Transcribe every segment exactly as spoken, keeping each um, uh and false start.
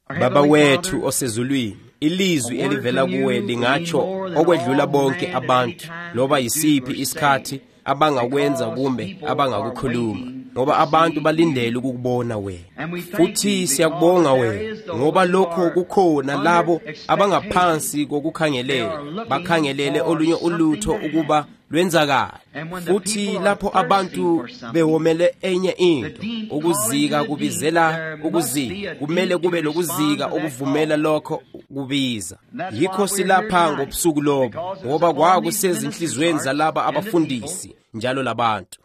Baba wethu osezulwini, ilizwi elivela kuwe lingatsho okwedlula bonke abantu, loba yisiphi isikhathi abangakwenza kumbe abangakukhuluma, ngoba abantu balindele ukukubona wena. Futhi siyakubonga wena ngoba lokho kukhona labo abangaphansi kokukhangelela, bakhangelele olunye ulutho ukuba lwenzakala. Futhi lapho abantu behomele enye into, ukuzika kubizela ukuzika, kumele kube lokuzika okuvumela lokho kubiza. Yikho silapha ngobusuku lobo, ngoba kwakusezinhlizweni zalaba abafundisi njalo labantu,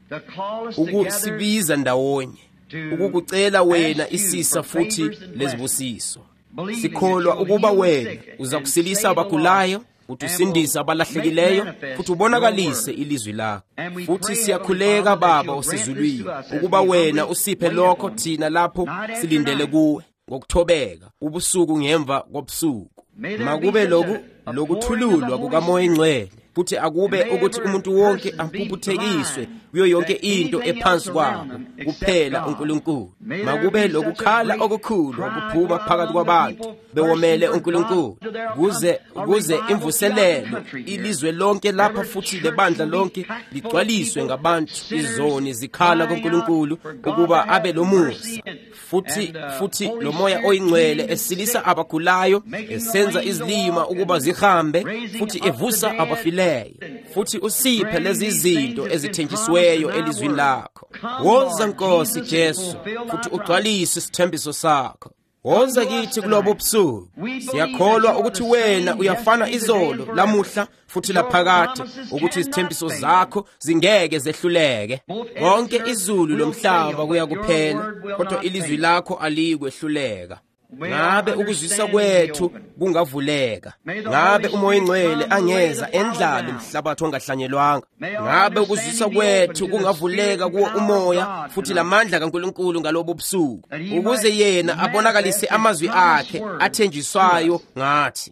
ukusibiza ndawonye, ukukucela wena isisa futhi lezibusiso. Sikholwa ukuba wena uza kusilisa abagulayo, utusindisa abalahlekileyo, futhi ubonakalise ilizwi lakho. Futhi siyakhuleka Baba osezulwini ukuba wena usiphe lokho thina lapho silindele kuwe ngokuthobeka ubusuku ngemva kobusuku. Makube loku lokuthululwa kukaMoya Ingcwele, futhi akube ukuthi umuntu wonke ampuputhekiswe kuyo yonke into ephansi kwabo kuphela uNkulunkulu. Makube lokukhala okukhulu okuphuma phakathi kwabantu bewomele uNkulunkulu, kuze kuze imvuselelo ilizwe lonke lapha, futhi lebandla lonke ligcwaliswe ngabantu izoni zikhala kuNkulunkulu ukuba abe lomusa. Futhi futhi lo Moya Oyingcwele esilisa abagulayo, esenza izilima ukuba zihambe, futhi evusa abafileyo. Futhi usiphe lezi zinto ezithenjisiweyo elizwini lakho. Woza Nkosi Jesu, futhi ugcwalise isithembiso sakho. Woza kithi kulobo busuku. Siyakholwa ukuthi wena uyafana izolo, lamuhla, futhi laphakade, ukuthi izithembiso zakho zingeke zehluleke. Konke izulu lomhlaba kuyakuphela, kodwa ilizwi lakho alikwehluleka. Ngabe ukuzwisa kwethu kungavuleka, ngabe uMoya Ingcwele angeza endlala umhlabathi ongahlanyelwanga, ngabe ukuzwisa kwethu kungavuleka kuwo umoya futhi lamandla kaNkulunkulu ngalobo busuku, ukuze yena abonakalise amazwi akhe athenjiswayo ngathi.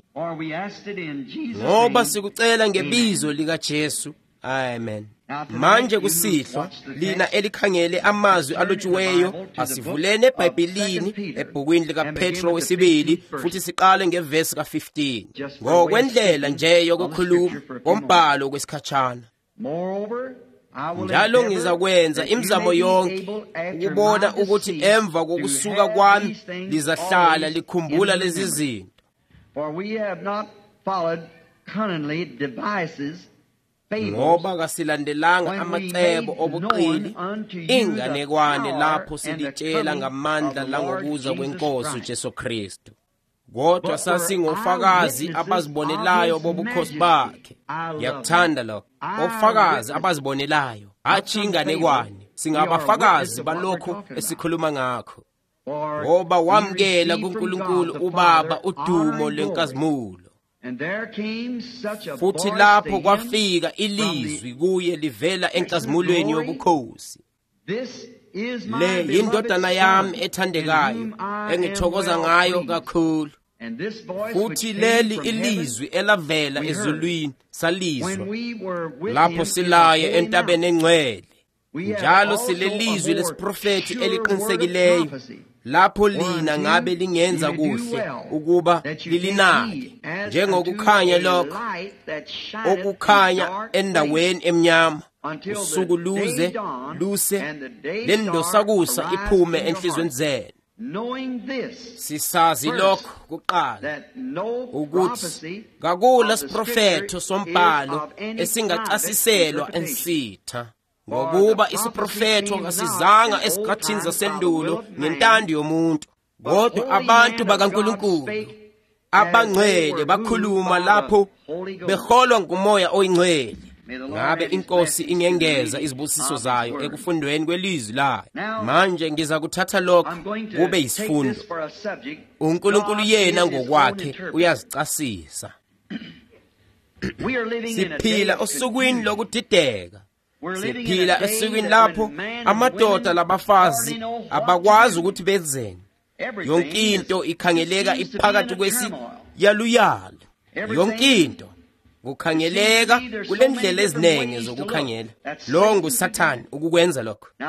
Ngoba sikucela ngebizo lika Jesu. Amen. Manje kusihlwa lina elikhangele amazwi alotshiweyo, asivulene eBhayibhelini ebhukwini lika Petro wesibili, futhi siqale ngevesi ka fifteen. Ngokwendlela nje yokukhuluma ngombhalo kwesikhatshana. Njalo ngizakwenza imizamo yonke ukubona ukuthi emva kokusuka kwami lizahlala likhumbula lezi zinto. For we have not followed cunningly devices, ngoba kasilandelanga amacebo obuqili, inganekwane lapho silitshela ngamandla langokuza kweNkosi uJesu Kristu. Kodwa sasingofakazi abazibonelayo bobukhosi bakhe. Ngiyakuthanda lokho, ofakazi abazibonelayo, hatshi inganekwane. Singabafakazi balokho esikhuluma ngakho, ngoba wamkela kuNkulunkulu uBaba udumo lwenkazimulo. Futhi lapho kwafika ilizwi kuye livela enkazimulweni yobukhosi. Le yindodana yami ethandekayo, engithokoza ngayo kakhulu. Futhi leli ilizwi elavela ezulwini salizwa lapho silaye entabeni engcwele. Njalo silelizwi lesiprofeti eliqinisekileyo, lapho lina ngabe lingenza kuhle ukuba lilinake, njengokukhanya lokho okukhanya endaweni emnyama, usuku luze luse lendosakusa iphume enhlizweni zenu. Sisazi lokho kuqala, ukuthi kakula siprofeto sombhalo esingacasiselwa ensitha, ngokuba isiprofeto kasizanga esikhathini zasendulo ngentando yomuntu, kodwa abantu bakaNkulunkulu abangcwele bakhuluma lapho beholwa nguMoya Oyingcwele. Ngabe iNkosi ingengeza izibusiso zayo ekufundweni kwelizwi layo. Manje ngiza kuthatha lokho kube yisifundo. uNkulunkulu yena ngokwakhe uyazicasisa. Siphila osukwini lokudideka. Siphila esukwini lapho amadoda labafazi abakwazi ukuthi benzeni. Yonke into ikhangeleka iphakathi kwesiyaluyalo. Yonke into kukhangeleka kulendlela ezinenge zokukhangela. Lo nguSathane ukukwenza lokho.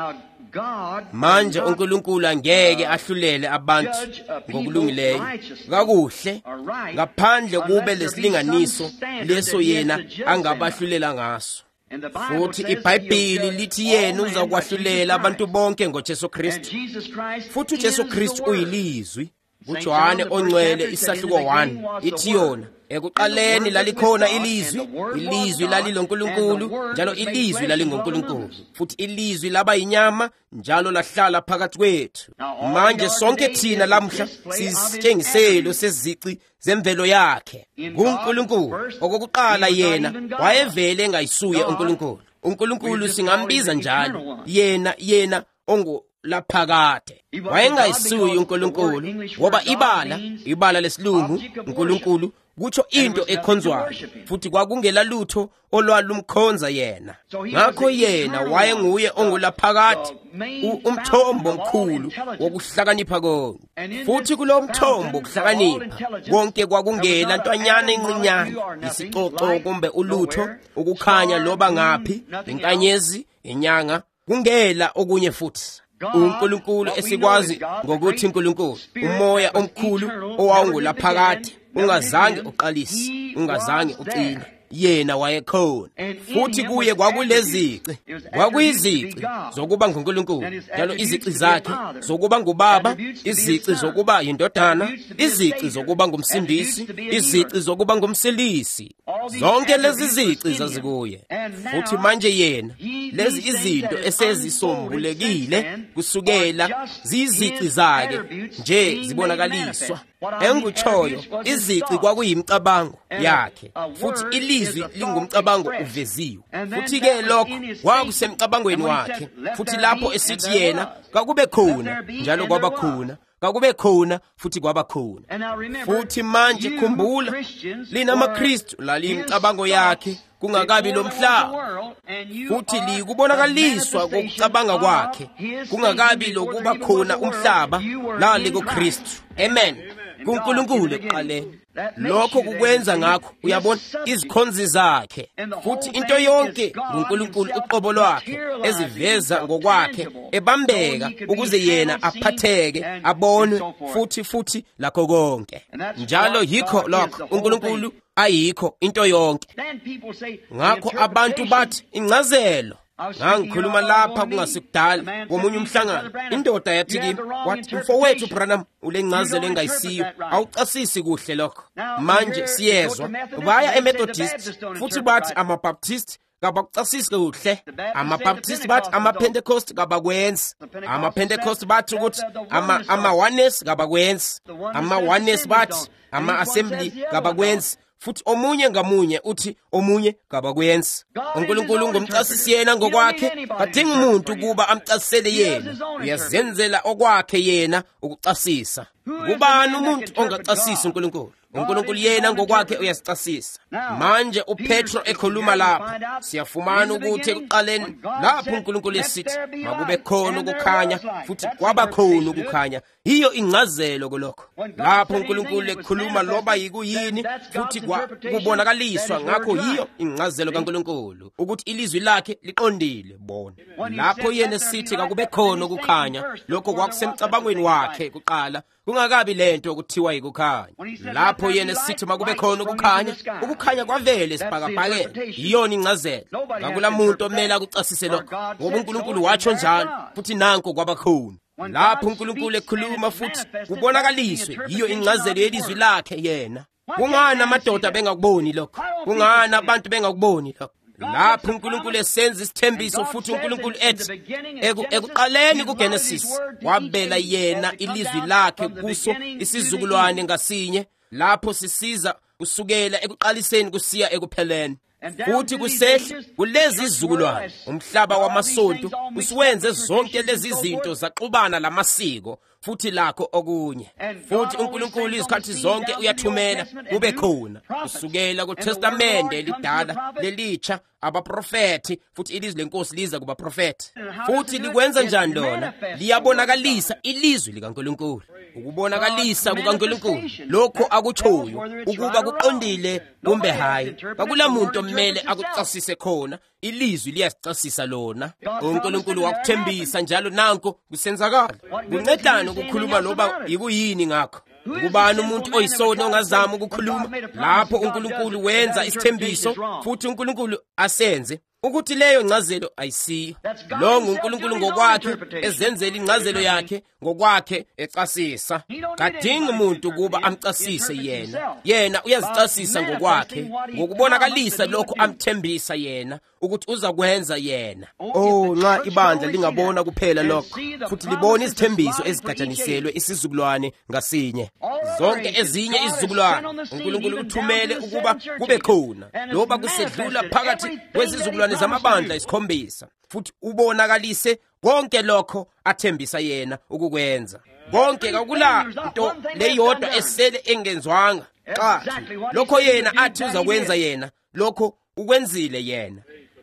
manje uNkulunkulu angeke ahlulele abantu ngokulungileyo kakuhle ngaphandle kube lesilinganiso leso yena angabahlulela ngaso. Futhi iBhayibheli lithi yena uzakwahlulela abantu bonke ngoJesu Kristu. Futhi uJesu Kristu uyilizwi. uJohane ongcwele isahluko one ithi yona ekuqaleni lalikhona ilizwi, ilizwi laliloNkulunkulu, njalo ilizwi lalinguNkulunkulu, futhi ilizwi laba yinyama njalo lahlala phakathi kwethu. Manje sonke thina lamhla sisitshengiselo sezici zemvelo yakhe kuNkulunkulu. Okokuqala yena wayevele engayisuye uNkulunkulu. uNkulunkulu singambiza njalo yena yena ongo laphakade wayengayisuye uNkulunkulu, ngoba ibala ibala lesilungu uNkulunkulu kutsho into ekhonzwayo, futhi kwakungela lutho olwalumkhonza yena. Ngakho yena wayenguye ongulaphakade, umthombo omkhulu wokuhlakanipha konke. Futhi kulo mthombo wokuhlakanipha konke kwakungela ntwanyana encinyane, isicoco kumbe ulutho, ukukhanya loba ngaphi, inkanyezi, inyanga, kungela okunye futhi. uNkulunkulu esikwazi ngokuthi uNkulunkulu, umoya omkhulu owawungulaphakade, ungazange uqalise, ungazange ucine, yena wayekhona. Futhi kuye kwakulezici, kwakuyizici zokuba nguNkulunkulu, njalo izici zakhe zokuba ngubaba, izici zokuba yindodana, izici zokuba ngumsindisi, izici zokuba ngumsilisi. Zonke lezi zici zazikuye. Futhi manje yena lezi izinto esezisombulekile kusukela zizici zakhe nje zibonakaliswa. Engikutshoyo izici kwakuyimicabango yakhe, futhi ilizwi lingumcabango uveziwe. Futhi ke lokho kwakusemcabangweni wakhe, futhi lapho esithi yena kakube khona njalo kwaba khona, kakube khona futhi kwaba khona. Futhi manje khumbula, lina maKristu laliyimicabango yakhe kungakabi lomhlaba, futhi likubonakaliswa kokucabanga kwakhe kungakabi lokuba khona umhlaba lali kuKristu. Amen. kuNkulunkulu ekuqaleni. Lokho kukwenza ngakho uyabona izikhonzi zakhe, futhi into yonke nguNkulunkulu uqobo lwakhe, eziveza ngokwakhe, ebambeka ukuze yena aphatheke, abonwe futhi futhi lakho konke. Njalo yikho lokho uNkulunkulu ayikho into yonke. Ngakho abantu bathi incazelo. Ngangikhuluma lapha kungasikudala komunye umhlangano, indoda yathi kimi, wathi mfowethu Branham ulencazelo engayisiyo, awucasisi kuhle lokho. Manje siyezwa baya eMethodist, futhi bathi amaBaptist kabakucasisi kuhle, amaBaptist bathi amaPentecost kabakwenzi, amaPentecost bathi ukuthi ama ama-oneness kabakwenzi, ama-oneness bathi ama-assembly kabakwenzi, futhi omunye ngamunye uthi omunye kabakwenzi. uNkulunkulu ngumcasisi yena ngokwakhe, kadingi umuntu kuba amcasisele yena, uyazenzela okwakhe yena ukucasisa. Kubani umuntu ongacasisi uNkulunkulu? uNkulunkulu yena ngokwakhe uyasicasisa. Manje uPetro ekhuluma lapha, siyafumana ukuthi ekuqaleni lapho uNkulunkulu esithi makube khona ukukhanya, futhi kwaba khona ukukhanya. Hiyo incazelo kulokho. Lapho uNkulunkulu ekhuluma loba yikuyini futhi kubonakaliswa, ngakho hiyo incazelo kaNkulunkulu ukuthi ilizwi lakhe liqondile. Bona lapho yena esithi kakube khona ukukhanya, lokho kwakusemcabangweni wakhe kuqala, kungakabi lento okuthiwa yikukhanya. Lapho yena sithi makube khona ukukhanya, ukukhanya kwavele isibhakabhakeni, yiyona incazelo. Kakula muntu omele akucasise lokho, ngoba uNkulunkulu watsho njalo, futhi nanko kwaba khona. Lapho uNkulunkulu ekhuluma futhi kubonakaliswe, yiyo incazelo yelizwi lakhe yena. Kungani amadoda bengakuboni lokho? Kungani abantu bengakuboni lokho? Lapho uNkulunkulu esenza isithembiso, futhi uNkulunkulu ethi ekuqaleni kuGenesis wabela yena ilizwi lakhe kuso isizukulwane ngasinye. Lapho sisiza kusukela ekuqaliseni kusiya ekupheleni, futhi kusehle kulezi izizukulwane umhlaba wamasonto usiwenze zonke lezi zinto zaxubana lamasiko, futhi lakho okunye. Futhi uNkulunkulu izikhathi zonke uyathumela kube khona kusukela kuTestamente elidala lelitsha abaprofeti, futhi ilizwi lenkosi liza kuba prophet. Futhi likwenza njani lona? Liyabonakalisa ilizwi likaNkulunkulu. Ukubonakalisa kukaNkulunkulu lokho akutshoyo ukuba kuqondile kumbe hayi, akula muntu omele akucasise khona, ilizwi liyasicasisa lona. uNkulunkulu wakuthembisa njalo nanko kusenzakala. Kuncedana ukukhuluma loba yikuyini ngakho. Kubani umuntu oyisona ongazama ukukhuluma? Lapho uNkulunkulu wenza isithembiso futhi uNkulunkulu asenze ukuthi leyo incazelo ayisiyo. Lo nguNkulunkulu ngokwakhe ezenzela incazelo yakhe ngokwakhe ecasisa. Kadingi umuntu kuba amcasise yena. Yena uyazicasisa ngokwakhe, ngokubonakalisa lokho amthembisa yena ukuthi uza kwenza yena. Oh, nxa ibandla lingabona kuphela lokho, futhi libona izithembiso ezigajaniselwe isizukulwane ngasinye. Zonke ezinye izizukulwane uNkulunkulu uthumele ukuba kube khona, loba kusedlula phakathi kwezizukulwane zamabandla isikhombisa, futhi ubonakalise konke lokho athembisa yena ukukwenza. Konke kakula nto leyodwa esele engenzwanga. Qathi lokho yena athi uzakwenza yena, lokho ukwenzile yena.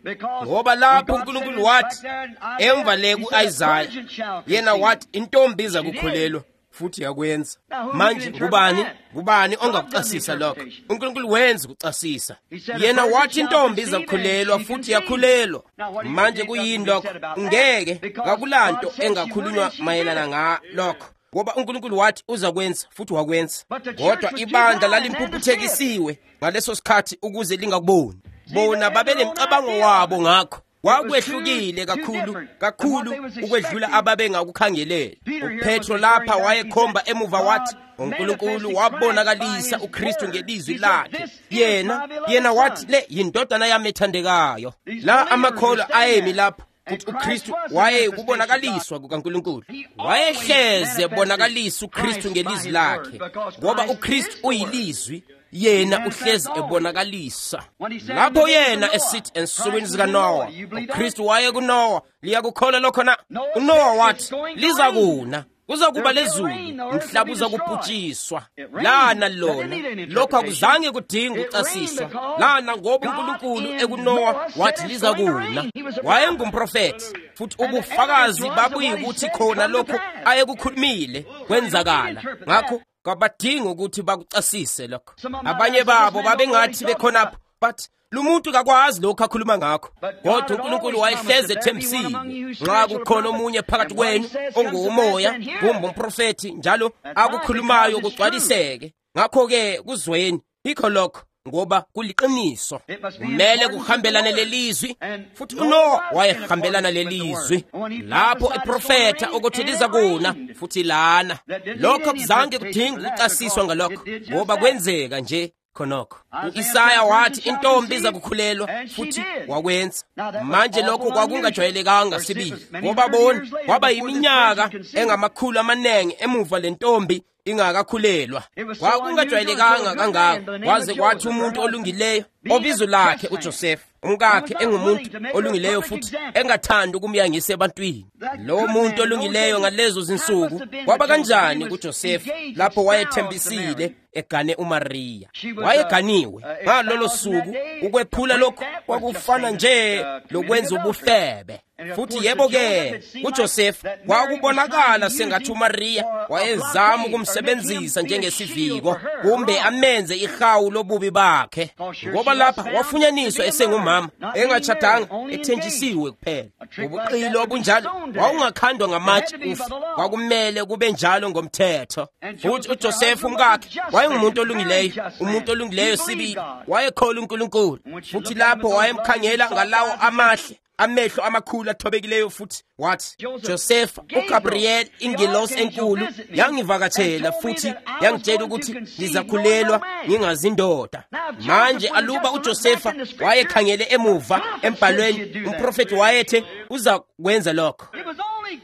Ngoba lapho uNkulunkulu wathi emva le ku-Isaya, yena wathi intombi iza kukhulelwa futhi yakwenza. Manje kubani kubani ongakucasisa lokho? uNkulunkulu wenza ukucasisa. Yena wathi intombi iza kukhulelwa futhi yakhulelwa. Manje kuyini lokho? Ngeke kakulanto engakhulunywa mayelana ngalokho, ngoba uNkulunkulu wathi uza kwenza futhi wakwenza. Kodwa ibandla lalimphuphethekisiwe ngaleso sikhathi ukuze lingakuboni. Bona babenemcabango wabo ngakho wakwehlukile kakhulu kakhulu ukwedlula ababengakukhangelele. uPetro lapha wayekhomba emuva wathi uNkulunkulu wabonakalisa uKristu ngelizwi lakhe. Yena yena wathi le yindodana yami ethandekayo. La amakholwa ayemi lapho futhi uKristu waye kubonakaliswa kukaNkulunkulu. Wayehleze bonakalisa uKristu ngelizwi lakhe, ngoba uKristu uyilizwi. Yena uhlezi ebonakalisa. Lapho yena esithi ensukwini zikaNowa, uKristu waye kuNowa, liyakukholwa lokho na? uNowa wathi liza kuna, kuza kuba lezulu, umhlaba uza kubhutshiswa. Lana lona lokho akuzange kudinga ucasiswa. Lana ngoba uNkulunkulu ekuNowa wathi liza kuna. Wayengumprofeti, futhi ubufakazi babuyikuthi khona lokho ayekukhulumile kwenzakala. Ngakho kabadinga ukuthi bakucasise lokho. Abanye babo babengathi bekhonapho, but lumuntu kakwazi lokho akhuluma ngakho. Kodwa uNkulunkulu wayehleze ethembisile. Nxa kukhona omunye phakathi kwenu ongumoya kumbe umprofeti njalo akukhulumayo kugcwaliseke, ngakho-ke kuzweni ikho lokho, ngoba kuliqiniso. Kumele kuhambelane lelizwi, futhi uNowa wayehambelana lelizwi. Lapho iprofeta ukuthi liza kuna futhi lana, lokho kuzange kudinga ucasiswa ngalokho, ngoba kwenzeka nje khonokho. uIsaya wathi intombi iza kukhulelwa futhi wakwenza. Manje lokho kwakungajwayelekanga sibili, ngoba bona kwaba yiminyaka engamakhulu amanengi emuva lentombi ingakakhulelwa. Kwakungajwayelekanga kangako, waze kwathi umuntu olungileyo obizo lakhe uJoseph, umkakhe engumuntu olungileyo futhi engathanda ukumyangisa ebantwini. Lo muntu olungileyo ngalezo zinsuku kwaba kanjani kuJoseph lapho wayethembisile egane uMaria? Wayeganiwe ngalolo suku. Ukwephula lokho kwakufana nje lokwenza ubufebe. Futhi yebo-ke uJoseph wakubonakala sengathi uMaria wayezama ukumsebenzisa njengesiviko kumbe amenze ihawu lobubi bakhe, ngoba lapha wafunyaniswa esengumama engatshadanga, ethenjisiwe kuphela. Ubuqili obunjalo wawungakhandwa ngamatshe ufa, kwakumele kube njalo ngomthetho. Futhi uJoseph umkakhe wayengumuntu olungileyo, umuntu olungileyo sibili, wayekholwa uNkulunkulu. Futhi lapho wayemkhangela ngalawo amahle amehlo amakhulu athobekileyo, futhi wathi Joseph, uGabriel ingelosi enkulu yangivakatshela futhi yangitshela ukuthi ngizakhulelwa ngingazi indoda. Manje aluba uJoseph wayekhangele emuva embhalweni, umprofeti wayethe uza kwenza lokho.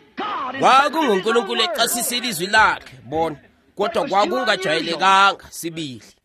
KwakunguNkulunkulu ecasisa ilizwi lakhe bona, kodwa kwakungajwayelekanga sibili.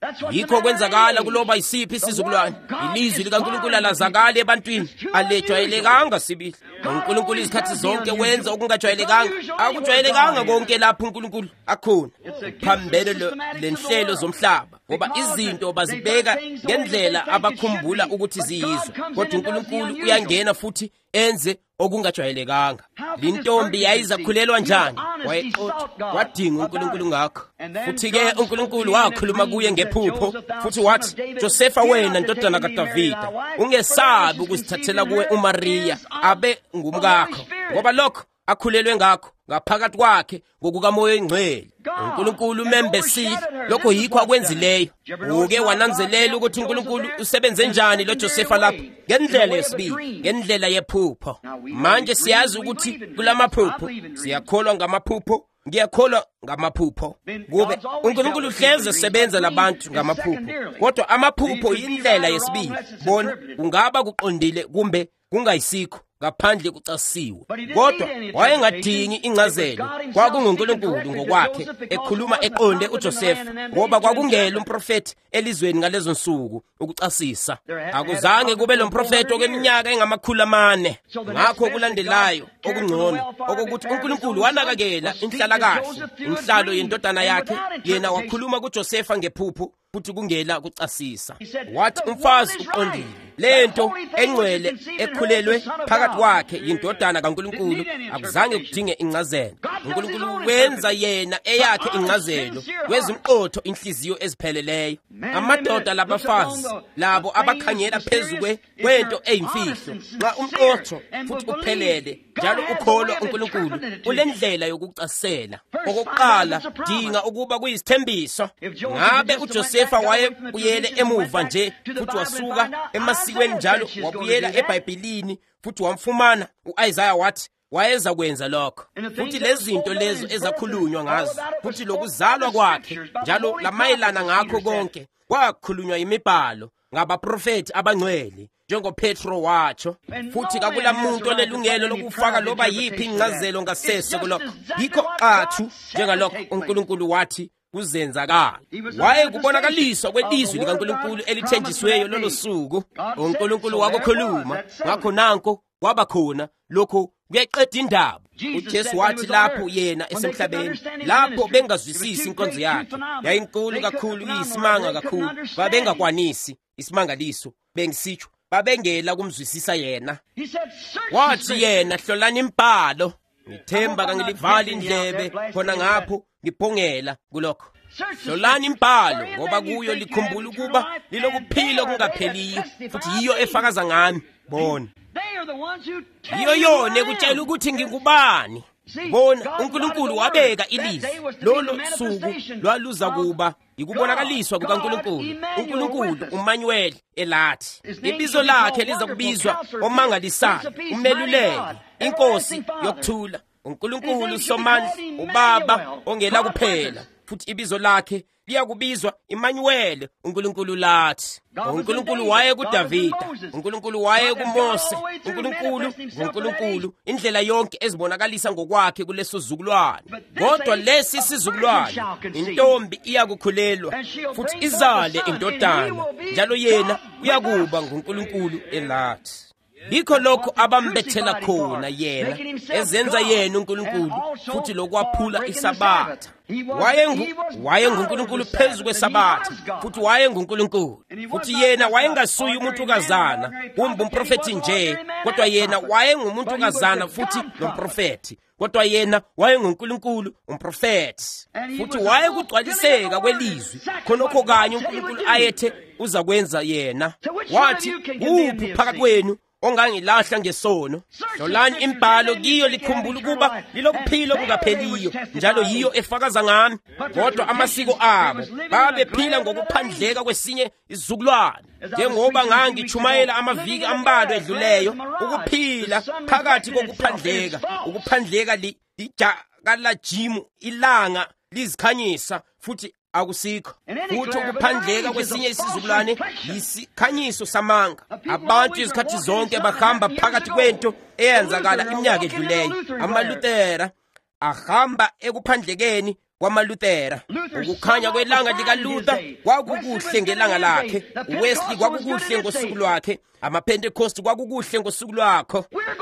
yikho kwenzakala kuloba isiphi isizukulwane. Ilizwi likaNkulunkulu lazakala ebantwini, alejwayelekanga sibili. uNkulunkulu izikhathi zonke wenza okungajwayelekanga. Akujwayelekanga konke lapho uNkulunkulu akhona phambili lenhlelo zomhlaba, ngoba izinto bazibeka ngendlela abakhumbula ukuthi ziyizo, kodwa uNkulunkulu uyangena futhi enze okungajwayelekanga. Lintombi yayizakhulelwa njani? Wayexoxa, wadinga uNkulunkulu ngakho. Futhi-ke uNkulunkulu wakhuluma kuye ngephupho, futhi wathi, Josefa, wena ndodana kaDavida, ungesabi ukuzithathela kuwe uMariya abe ngumkakho, ngoba lokho akhulelwe ngakho ngaphakathi kwakhe ngokukaMoya Oyingcwele. uNkulunkulu umembesile, lokho yikho akwenzileyo. Uke wananzelela ukuthi uNkulunkulu usebenze njani lo Josefa lapho, ngendlela yesibili, ngendlela yephupho. Manje siyazi ukuthi kulamaphupho, siyakholwa ngamaphupho, ngiyakholwa ngamaphupho. Kube uNkulunkulu uhleze sebenza labantu ngamaphupho, kodwa amaphupho yindlela yesibili. Bona kungaba kuqondile kumbe kungayisikho ngaphandle kucasiwe, kodwa wayengadingi incazelo. KwakunguNkulunkulu ngokwakhe ekhuluma eqonde uJosefa, ngoba kwakungela umprofeti elizweni ngalezo nsuku ukucasisa. Akuzange kube lo mprofeti okweminyaka engamakhulu amane. Ngakho kulandelayo okungcono okokuthi uNkulunkulu wanakakela inhlalakahle, inhlalo yendodana yakhe. Yena wakhuluma kuJosefa ngephupho, futhi kungela kucasisa. Wathi umfazi uqondile, lento engcwele ekhulelwe phakathi kwakhe yindodana kaNkulunkulu, akuzange kudinge incazelo. uNkulunkulu wenza yena eyakhe incazelo, wezimqotho inhliziyo ezipheleleyo. Amadoda labafazi labo abakhangela phezulu kwento eyimfihlo, nxa umqotho futhi uphelele njalo ukholwa uNkulunkulu kulendlela yokucasela. Okokuqala, dinga ukuba kuyisithembiso. Ngabe uJosefa wayebuyele emuva nje futhi wasuka emasikweni njalo wabuyela eBhayibhelini futhi wamfumana uIsaya wathi wayeza kwenza lokho, futhi lezi zinto lezo ezakhulunywa ngazo, futhi lokuzalwa kwakhe njalo lamayelana ngakho konke kwakhulunywa imibhalo ngabaprofeti abangcwele, njengoPetro watsho. Futhi kakulamuntu onelungelo lokufaka loba yiphi incazelo ngasese kulokho. Yikho qathu njengalokho uNkulunkulu wathi kuzenzakala. Waye kubonakaliswa kwelizwi likaNkulunkulu elithenjisiweyo lolo suku. uNkulunkulu wakukhuluma, ngakho nanko kwabakhona lokho kuyeqeda indaba. uJesu wathi lapho yena esemhlabeni, lapho bengazwisisi inkonzo yakhe, yayinkulu kakhulu, iyisimanga kakhulu, babengakwanisi isimangaliso bengisitsho, babengela kumzwisisa yena. Wathi yena, hlolani imbhalo, ngithemba kangilivali indlebe khona ngapho ngiphongela kulokho. Hlolani imbhalo, ngoba kuyo likhumbula ukuba lilokuphila okungapheliyo, futhi yiyo efakaza ngami. Bona yiyo yona ekutshela ukuthi ngingubani. Bona uNkulunkulu wabeka ilizwi lolo suku lwaluza kuba yikubonakaliswa kukaNkulunkulu. uNkulunkulu uManuel elathi, ibizo lakhe liza kubizwa omangalisayo, umeluleki, inkosi yokuthula, uNkulunkulu Somandla, uBaba ongela kuphela. Futhi ibizo lakhe liyakubizwa Emmanuel, uNkulunkulu lathi. uNkulunkulu waye kuDavida, uNkulunkulu waye kuMose, uNkulunkulu uNkulunkulu indlela yonke ezibonakalisa ngokwakhe kuleso zukulwane. Kodwa lesi sizukulwane, intombi iyakukhulelwa futhi izale indodana, njalo yena uyakuba nguNkulunkulu elathi. Yikho lokho abambethela khona yena, ezenza yena uNkulunkulu, futhi lokwaphula isabatha. Waye nguNkulunkulu phezu kwesabatha, futhi waye nguNkulunkulu. Futhi yena wayengasuye umuntukazana, kumbe umprofeti nje, kodwa yena waye ngumuntukazana futhi nomprofeti. Kodwa yena waye nguNkulunkulu, umprofeti. Futhi waye kugcwaliseka kwelizwi, khonokho kanye uNkulunkulu ayethe uza kwenza yena. Wathi, uphi phakathi kwenu ongangilahla ngesono? Hlolani imbhalo, kiyo likhumbula ukuba lilokuphila okungapheliyo, njalo yiyo efakaza ngami. Kodwa amasiko abo babephila ngokuphandleka kwesinye isizukulwane, njengoba ngangichumayela amaviki ambalwa edluleyo. Ukuphila phakathi kokuphandleka, ukuphandleka lijakala jimu, ilanga lizikhanyisa futhi akusikho. Futhi ukuphandleka kwesinye isizukulwane yisikhanyiso samanga. Abantu izikhathi zonke bahamba phakathi kwento eyenzakala iminyaka edluleyo. AmaLuthera ahamba ekuphandlekeni kwamaLuthera. Ukukhanya kwelanga likaLuther kwakukuhle ngelanga lakhe, uWesley kwakukuhle ngosuku lwakhe, amaPentecost kwakukuhle ngosuku lwakho.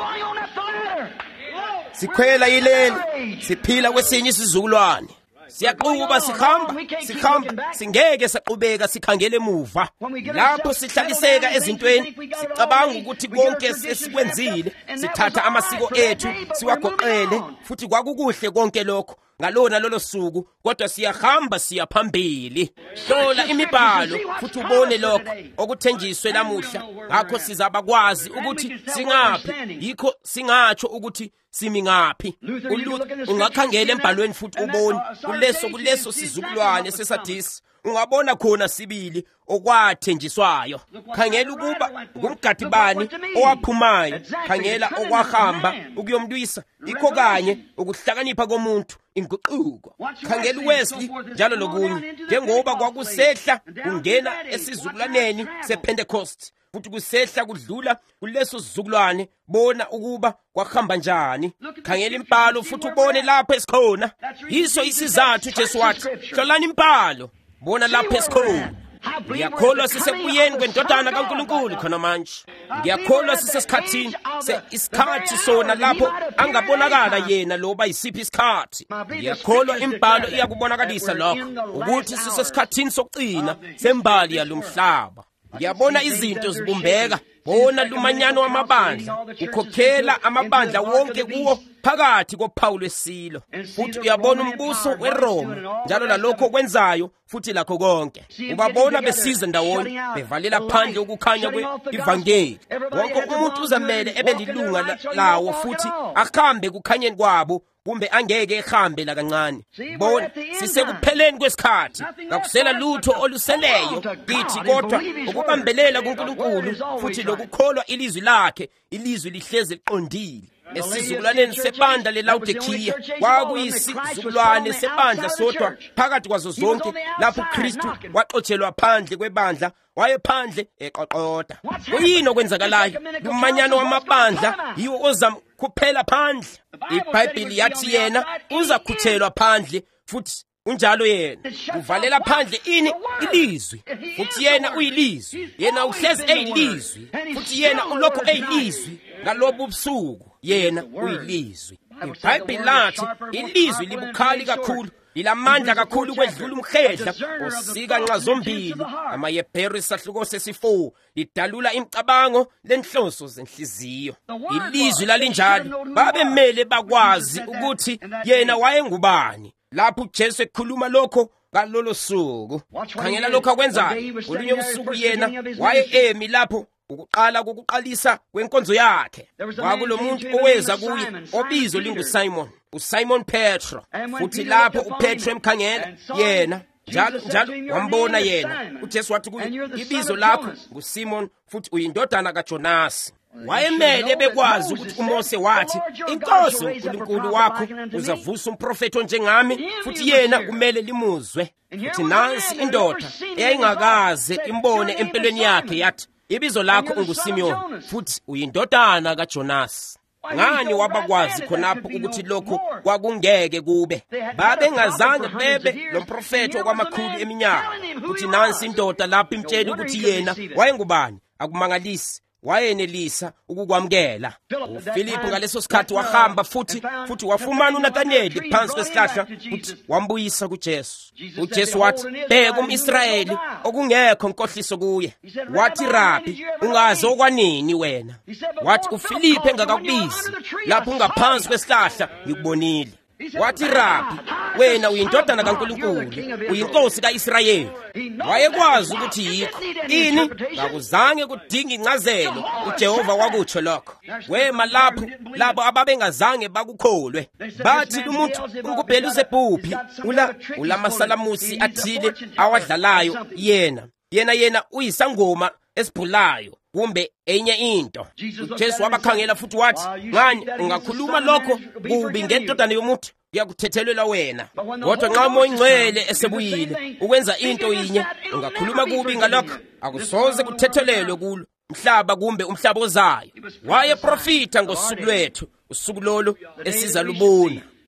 Sikhwela yileli, siphila kwesinye isizukulwane. Siyaquba sihamba, sihamba, singeke saqhubeka sikhangele emuva. Lapho sihlaliseka ezintweni, sicabanga ukuthi konke esikwenzile, sithatha amasiko ethu, siwagoqele, futhi kwakukuhle konke lokho. Ngalona lolo suku, kodwa siyahamba siya phambili. Hlola imibhalo futhi ubone lokho okuthenjiswe lamuhla. Ngakho sizabakwazi ukuthi singaphi, yikho singatsho ukuthi simi ngaphi. Ungakhangela embhalweni futhi ubone kuleso kuleso sizukulwane sesadisi. Ungabona khona sibili okwathenjiswayo. Khangela ukuba ngumgadi bani owaphumayo, khangela okwahamba ukuyomlwisa, ikho kanye ukuhlakanipha komuntu, inguquko. Khangela uWesley njalo lokunye, njengoba kwakusehla kungena esizukulaneni sePentecost, futhi kusehla kudlula kuleso sizukulwane, bona ukuba kwahamba njani. Khangela impalo futhi ubone lapho esikhona. Yiso isizathu Jesu wathi, "Hlolani impalo, bona lapho esikhona." Ngiyakholwa sisebuyeni kwendodana kaNkulunkulu khona manje. Ngiyakholwa sisesikhathini isikhathi sona lapho angabonakala yena loba yisiphi isikhathi. Ngiyakholwa imbhalo iyakubonakalisa lokho, ukuthi sisesikhathini sokucina sembali yalomhlaba. Ngiyabona izinto zibumbeka, bona lumanyano wamabandla ukhokhela amabandla wonke kuwo phakathi koPawulo esilo. Futhi uyabona umbuso weRoma njalo lalokho kwenzayo futhi lakho konke. Ubabona besiza ndawonye, bevalela phandle ukukhanya kweivangeli. Wonke umuntu uzamele ebelilunga lawo futhi akhambe kukhanyeni kwabo, kumbe angeke ehambe la kancane. Bona sisekupheleni kwesikhathi, kakusela lutho oluseleyo kithi kodwa ukubambelela kuNkulunkulu futhi lokukholwa ilizwi lakhe, ilizwi lihlezi liqondile. Esizukulwaneni sebandla leLaodikiya kwakuyisizukulwane sebandla sodwa phakathi kwazo zonke, lapho uKristu waxotshelwa phandle kwebandla, wayephandle eqoqoda. Kuyini okwenzakalayo? Umanyano wamabandla yiwo ozamkhuphela phandle. iBhayibheli yathi yena uzakhuthelwa phandle, futhi unjalo yena uvalela phandle ini? Ilizwi. Futhi yena uyilizwi, yena uhlezi eyilizwi, futhi yena ulokho eyilizwi ngalobu busuku, yena uyilizwi. iBhayibheli lathi ilizwi libukhali kakhulu, lilamandla kakhulu kwedlula umhedla osika nxa zombili, amaHebheru isahluko sesi-four, lidalula imicabango lenhloso zenhliziyo. Ilizwi lalinjalo, babemele bakwazi ukuthi yena wayengubani. Lapho uJesu ekhuluma lokho ngalolo suku, khangela lokho akwenzayo. Olunye usuku yena waye emi lapho ukuqala kokuqalisa kwenkonzo yakhe. Kwakulomuntu oweza kuye obizo linguSimon, uSimon Petro. Futhi lapho uPetro emkhangela yena, njalo njalo wambona yena. UJesu wathi kuye, "Ibizo lakho nguSimon, futhi uyindodana kaJonasi." Wayemele bekwazi ukuthi uMose wathi, "Inkosi uNkulunkulu wakho uzavusa umprofethi onjengami, futhi yena kumele limuzwe." Futhi nansi indoda eyayingakaze imbone empelweni yakhe yathi, "Ibizo lakho unguSimiyoni, futhi uyindodana kaJonasi." Ngani wabakwazi khonapho ukuthi lokho kwakungeke kube? Babengazange bebe lo mprofethi okwamakhulu eminyaka. Futhi nansi indoda lapho imtshela ukuthi yena wayengubani. Akumangalisi, wayenelisa ukukwamukela. uFilipu ngaleso sikhathi wahamba futhi futhi wafumana uNathanieli phansi kwesihlahla, futhi wambuyisa kuJesu. uJesu wathi, "Bheka umIsrayeli okungekho nkohliso kuye." Wathi, "Rabi, ungaze okwanini wena?" Wathi, "uFilipu engakakubizi, lapho ungaphansi kwesihlahla ngikubonile." Wathi, "Rabi, wena uyindodana kaNkulunkulu, uyinkosi ka-Israyeli." Wayekwazi ukuthi yikho ini, ngakuzange kudinga incazelo. uJehova wakutsho lokho. Wema lapho labo ababengazange bakukholwe. Bathi umuntu ungubhelizebhubhi, ula ulamasalamusi athile awadlalayo, yena yena yena uyisangoma esibhulayo, kumbe enye into. uJesu wabakhangela futhi wathi, "Ngani ungakhuluma lokho kubi ngendodana yomuntu? Uyakuthethelelwa wena. Kodwa nxa uMoya Ingcwele esebuyile ukwenza into yinye, ungakhuluma kubi ngalokho? Akusoze kuthethelelwe kulo mhlaba kumbe umhlaba ozayo." Waye profita ngosuku lwethu, usuku lolo esizalubona.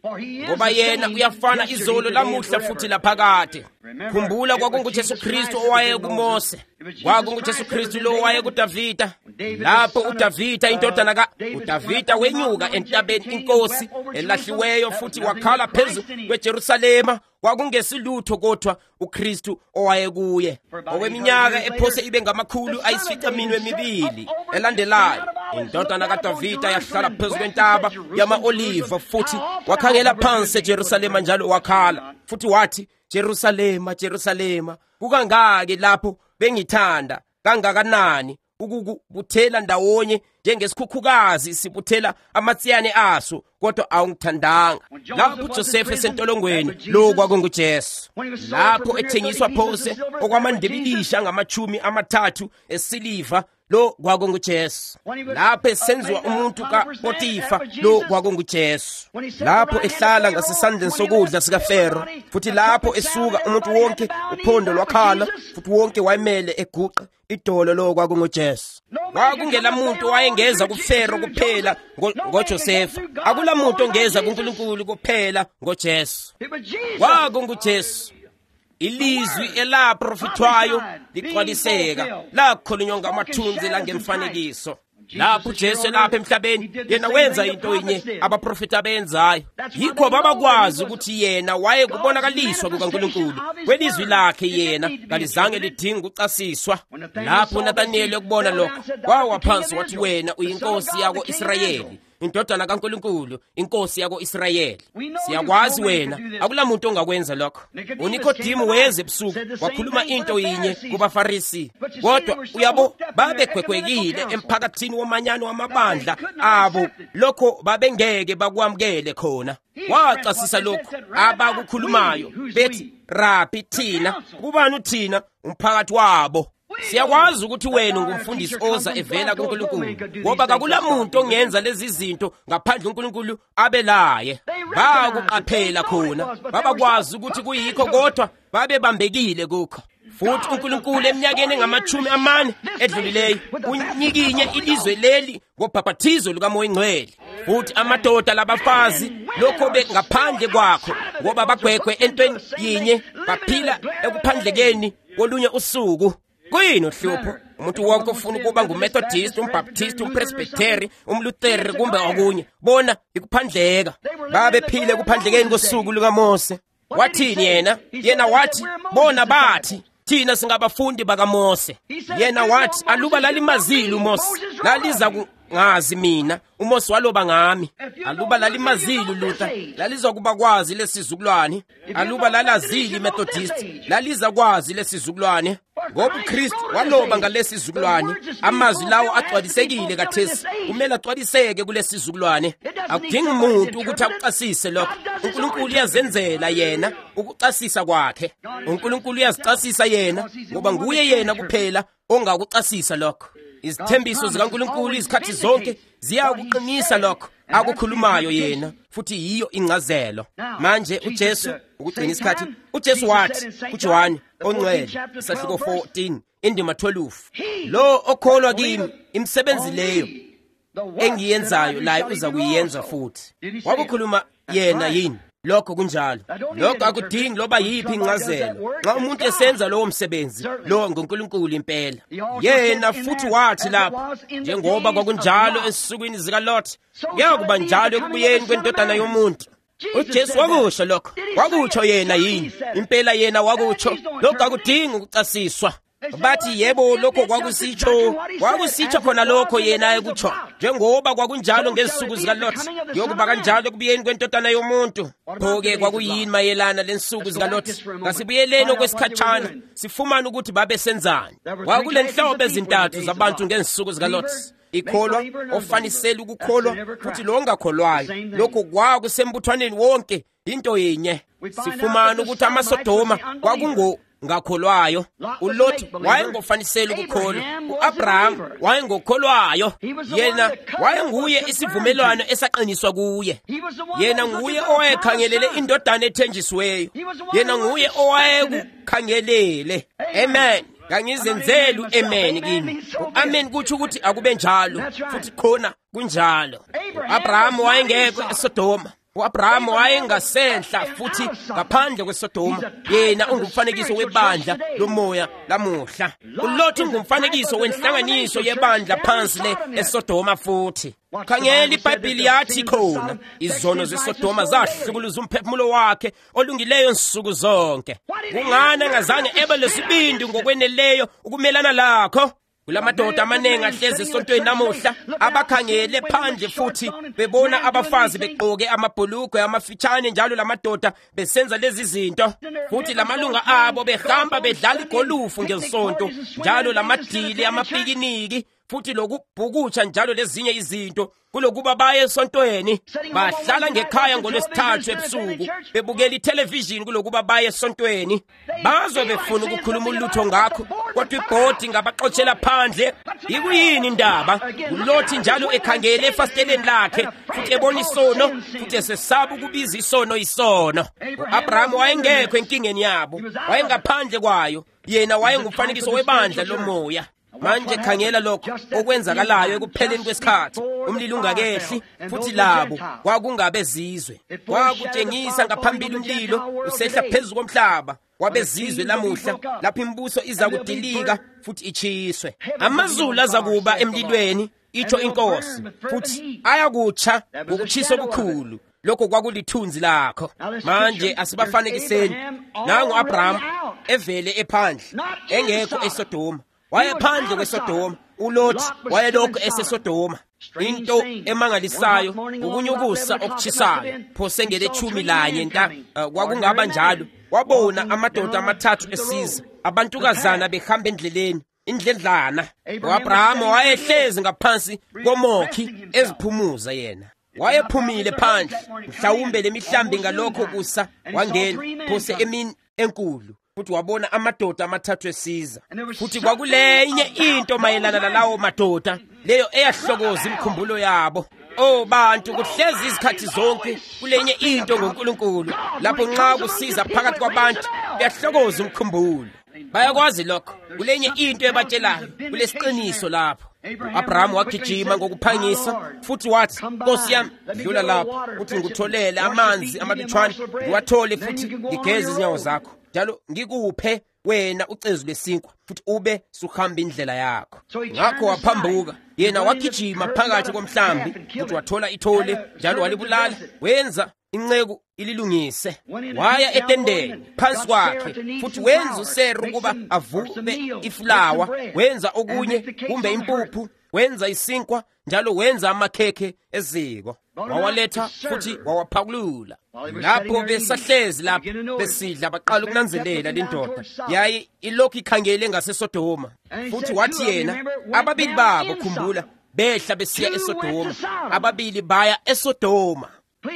ngoba yena uyafana izolo lamuhla futhi laphakade. Khumbula kwakunguJesu Kristu owaye kuMose, kwakunguJesu Kristu lo owaye kuDavida. Lapho uDavida indodana ka uDavida wenyuka entabeni inkosi elahliweyo futhi wakhala phezu kweJerusalema, kwakungesilutho kodwa uKristu owaye kuye. Okweminyaka ephose ibe ngamakhulu ayisificaminwe emibili elandelayo, indodana kaDavida yahlala phezu kwentaba yama-Oliva futhi wakhangela phansi eJerusalema njalo wakhala futhi wathi, Jerusalema, Jerusalema, kukangaki lapho bengithanda kangakanani ukukubuthela ndawonye njengesikhukhukazi sibuthela amatsiyane aso, kodwa awungithandanga. Lapho uJosefa esentolongweni, lo kwakunguJesu. Lapho ethengiswa phose okwamandibilisha ngamachumi amathathu esiliva, lo kwakunguJesu. Lapho esenziwa umuntu kaPotifa, lo kwakunguJesu. Lapho ehlala ngasesandleni sokudla sikaFero, futhi lapho esuka umuntu wonke uphondo lwakhala, futhi wonke wayemele eguqa idolo, lo kwakunguJesu. Kwakungela muntu wayengeza kuFero kuphela ngoJosefa, akula muntu ongeza kuNkulunkulu kuphela ngoJesu. KwakunguJesu. Ilizwi elaprofithwayo ligcwaliseka, lakhulunywa ngamathunzi langemfanekiso. Lapho uJesu lapha emhlabeni, yena wenza into inye abaprofeti abenzayo. Yikho babakwazi ukuthi yena waye kubonakaliswa kukaNkulunkulu kwelizwi lakhe, yena kalizange lidinga ucasiswa. Lapho uNathanieli ukubona lokho, wawa phansi wathi, wena uyinkosi yako-Israyeli, indodana kaNkulunkulu, inkosi yako-Israyeli. Siyakwazi wena, akula muntu ongakwenza lokho. uNikodimo weze ebusuku wakhuluma into inye kubaFarisi, kodwa uyabo babegwegwekile emphakathini womanyano wamabandla abo, lokho babengeke bakwamukele khona. Wacasisa lokho abakukhulumayo bethi, Rabbi, thina kubani uthina umphakathi wabo? Siyakwazi ukuthi wena ungumfundisi oza evela kuNkulunkulu, ngoba kakula muntu ongenza lezi zinto ngaphandle uNkulunkulu abelaye. Bakuqaphela khona, babakwazi ukuthi kuyikho, kodwa babebambekile kukho. Futhi uNkulunkulu eminyakeni engamachumi amane edlulileyo unyikinye ilizwe leli ngobhaphathizo lukaMoya Ngcwele. Futhi amadoda labafazi lokho bengaphandle kwakho, ngoba bagwegwe entweni yinye, baphila ekuphandlekeni kolunye usuku. Kuyini uhlupho? Umuntu wonke ufuna ukuba nguMethodist, uMbaptist, uMpresbyteri, uMlutheri kumbe okunye, bona ikuphandleka. Babephile ekuphandlekeni kosuku lukaMose. Wathini yena? Yena wathi, bona bathi thina singabafundi bakaMose. Yena wathi, aluba lalimazile uMose, laliza ngazi mina, uMose waloba ngami. Aluba lalimazile uLuther, laliza kuba kwazi lesizukulwane. Aluba lalazili iMethodist, laliza kwazi lesizukulwane. Ngoba uKristu waloba ngalesizukulwane, amazwi lawo agcwalisekile kathesi, kumele agcwaliseke kulesizukulwane. Akudingi umuntu ukuthi akucasise lokho. uNkulunkulu uyazenzela yena ukucasisa kwakhe. uNkulunkulu uyazicasisa yena, ngoba nguye yena kuphela ongakucasisa lokho. Izithembiso zikaNkulunkulu izikhathi zonke ziyakuqinisa lokho akukhulumayo yena, futhi yiyo incazelo. Manje uJesu, ukugcina isikhathi, uJesu wathi kuJohane oNgcwele isahluko fourteen indima twelve, lo okholwa kimi imisebenzi leyo engiyenzayo laye uza kuyenza futhi. Wakukhuluma yena yini? Lokho kunjalo. Lokho akudingi loba yiphi incazelo. Nxa umuntu esenza lowo msebenzi, lo nguNkulunkulu impela. Yena futhi wathi lapha, njengoba kwakunjalo esukwini zikaLot, kuyakuba njalo ekubuyeni kwendodana yomuntu. uJesu wakusho lokho. Wakutsho yena yini? Impela yena wakutsho. Lokho akudingi ukucasiswa. Bathi yebo, lokho kwakusitsho, kwakusitsho khona lokho yena ekutsho, njengoba kwakunjalo ngezinsuku zikaLot, yokuba kanjalo ekubuyeni kwendodana yomuntu. Pho-ke kwakuyini mayelana lensuku zikaLot? Ngasibuyeleni okwesikhatshana sifumana ukuthi babesenzani. Kwakulenhlobo ezintathu zabantu ngezinsuku zikaLot: ikholwa, ofanisela ukukholwa, futhi lo ongakholwayo. Lokho kwakusembuthwaneni wonke into yinye. Sifumana ukuthi amaSodoma kwakungo ngakholwayo, uLot wayengofanisela ukukholwa, uAbraham wayengokholwayo. Yena wayenguye isivumelwano esaqiniswa kuye. Yena nguye owayekhangelele indodana ethenjisiweyo. Yena nguye owayekukhangelele. Amen. Kangizenzeli u-amen kini. U-amen kutsho ukuthi akube njalo, futhi khona kunjalo. uAbraham wayengekho eSodoma, U-Abrahama wayengasenhla futhi ngaphandle kweSodoma. Yena ungumfanekiso webandla lomoya lamuhla. uLothi ungumfanekiso wenhlanganiso yebandla phansi le eSodoma futhi. Khangela iBhayibheli yathi khona izono zeSodoma zahlukuluza umphefumulo wakhe olungileyo nsuku zonke. Kungani engazange ebe lesibindi ngokweneleyo ukumelana lakho? Kulamadoda amaningi ahlezi esontweni namuhla abakhangele phandle futhi bebona abafazi begqoke amabhulugwe amafitshane njalo lamadoda besenza lezi zinto, futhi lamalunga abo behamba bedlala igolufu ngesonto njalo lamadili amapikiniki futhi lokubhukutsha njalo lezinye izinto kulokuba baye esontweni. Bahlala ngekhaya ngolwesithathu ebusuku bebukela itelevision kulokuba baye esontweni. Bazo befuna ukukhuluma ulutho ngakho kodwa ibhodi ngabaxoxela phandle. Ikuyini indaba? uLothi njalo ekhangele efasteleni lakhe futhi ebona isono futhi esesaba ukubiza isono isono. U-Abrahama wayengekho enkingeni yabo, wayengaphandle kwayo. Yena wayengumfanekiso webandla lomoya. Manje khangela lokho okwenzakalayo ekupheleni kwesikhathi. Umlilo ungakehli futhi labo kwakungabezizwe. Kwakutshengisa ngaphambili umlilo usehla phezulu komhlaba wabezizwe lamuhla lapho imibuso iza kudilika futhi ichiswe. Amazulu azakuba emlilweni itsho inkosi futhi ayakutsha ngokuchisa okukhulu. Lokho kwakulithunzi lakho. Manje asibafanekiseni nangu u-Abrahama evele ephandle engekho eSodoma. Wayephandle kweSodoma. uLothi wayelokhu eseSodoma. Into emangalisayo ukunyukusa okuchisayo phose ngelethumi lanye nta kwakungaba njalo. Wabona amadoda amathathu esiza abantukazana behamba endleleni indledlana. U-Abrahama wayehlezi ngaphansi komokhi eziphumuza. Yena wayephumile phandle mhlawumbe lemihlambi ngalokho kusa wangena phose emini enkulu futhi wabona amadoda amathathu esiza. Futhi kwakulenye into mayelana nalawo madoda leyo eyahlokoza imkhumbulo yabo. Oh bantu, kuhlezi izikhathi zonke kulenye into ngoNkulunkulu lapho nxa kusiza phakathi kwabantu kuyahlokoza umkhumbulo. Bayakwazi lokho. Kulenye into ebatshelayo kulesiqiniso lapho. U-Abrahama wagijima ngokuphangisa futhi wathi, Nkosi yami, dlula lapho uthi ngikutholele amanzi amabithwana ngiwathole futhi ngigeze izinyawo zakho, njalo ngikuphe wena ucezu lesinkwa futhi ube suhamba indlela yakho. Ngakho waphambuka. Yena wagijima phakathi komhlambi futhi wathola ithole njalo walibulala. Wenza inceku ililungise. Waya etendeni phansi kwakhe futhi wenza useru ukuba avube ifulawa. Wenza okunye kumbe impuphu. Wenza isinkwa njalo wenza amakhekhe eziko. Wawaletha futhi wawaphakulula. Lapho besahlezi lapho besidla baqala ukunanzelela lendoda yayi ilokhu ikhangele ngaseSodoma. Futhi wathi yena ababili babo, khumbula, behla besiya eSodoma. Ababili baya eSodoma.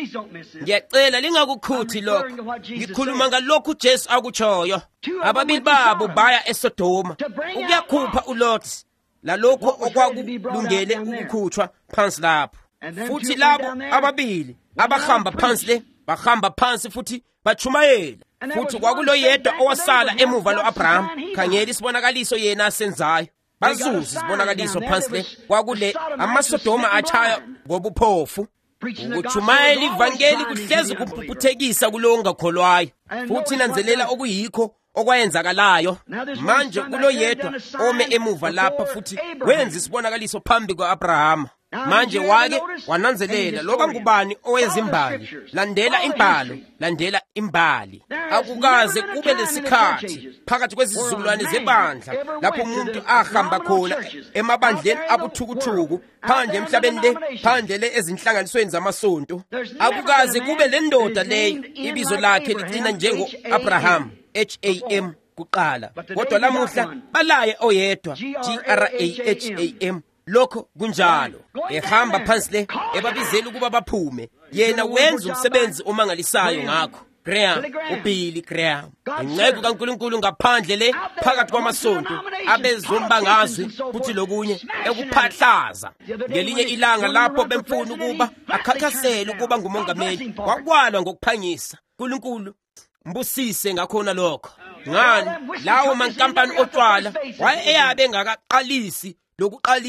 Ngiyacela lingakukhuthi lokho. Ngikhuluma ngalokhu uJesu akutshoyo. Ababili babo baya eSodoma ukuyakhupha uLothi lalokho okwakulungele ukukhutshwa phansi lapho. Futhi labo ababili abahamba phansi le bahamba phansi futhi bachumayela. Futhi kwakulo yedwa owasala emuva lo-Abrahama. Khangela isibonakaliso yena asenzayo. Bazuza isibonakaliso phansi le. Kwakule amaSodoma achaya ngobuphofu. Ukuchumayela ivangeli kuhlezi kumphuthekisa kulo ongakholwayo. Futhi nanzelela okuyikho okwayenzakalayo. Manje kulo yedwa ome emuva lapha futhi wenza isibonakaliso phambi kwa-Abrahama. Manje wake wananzelela loba ngubani owezimbali. Landela imbalo, landela imbali. Akukaze kube lesikhathi phakathi kwezizukulwane zebandla lapho umuntu ahamba khona emabandleni abuthukuthuku phandle emhlabeni le, phandle le ezinhlanganisweni zamasonto. Akukaze kube le ndoda leyo ibizo lakhe ligcina njengo-Abraham, H A M kuqala. Kodwa lamuhla balaye oyedwa, G R A H A M. Lokho kunjalo. Ehamba phansi le ebabizela ukuba baphume. Yena wenza umsebenzi omangalisayo ngakho. Graham, uBilly Graham, inceku kaNkulunkulu ngaphandle le phakathi kwamasonto abezombangazwe futhi lokunye ekuphathlaza. Ngelinye ilanga lapho bemfuna ukuba akhakhasele ukuba ngumongameli, wakwalwa ngokuphangisa. uNkulunkulu mbusise ngakhona lokho. Ngani lawo mankampani otshwala waye eyabe ngakaqalisi lokuqalisa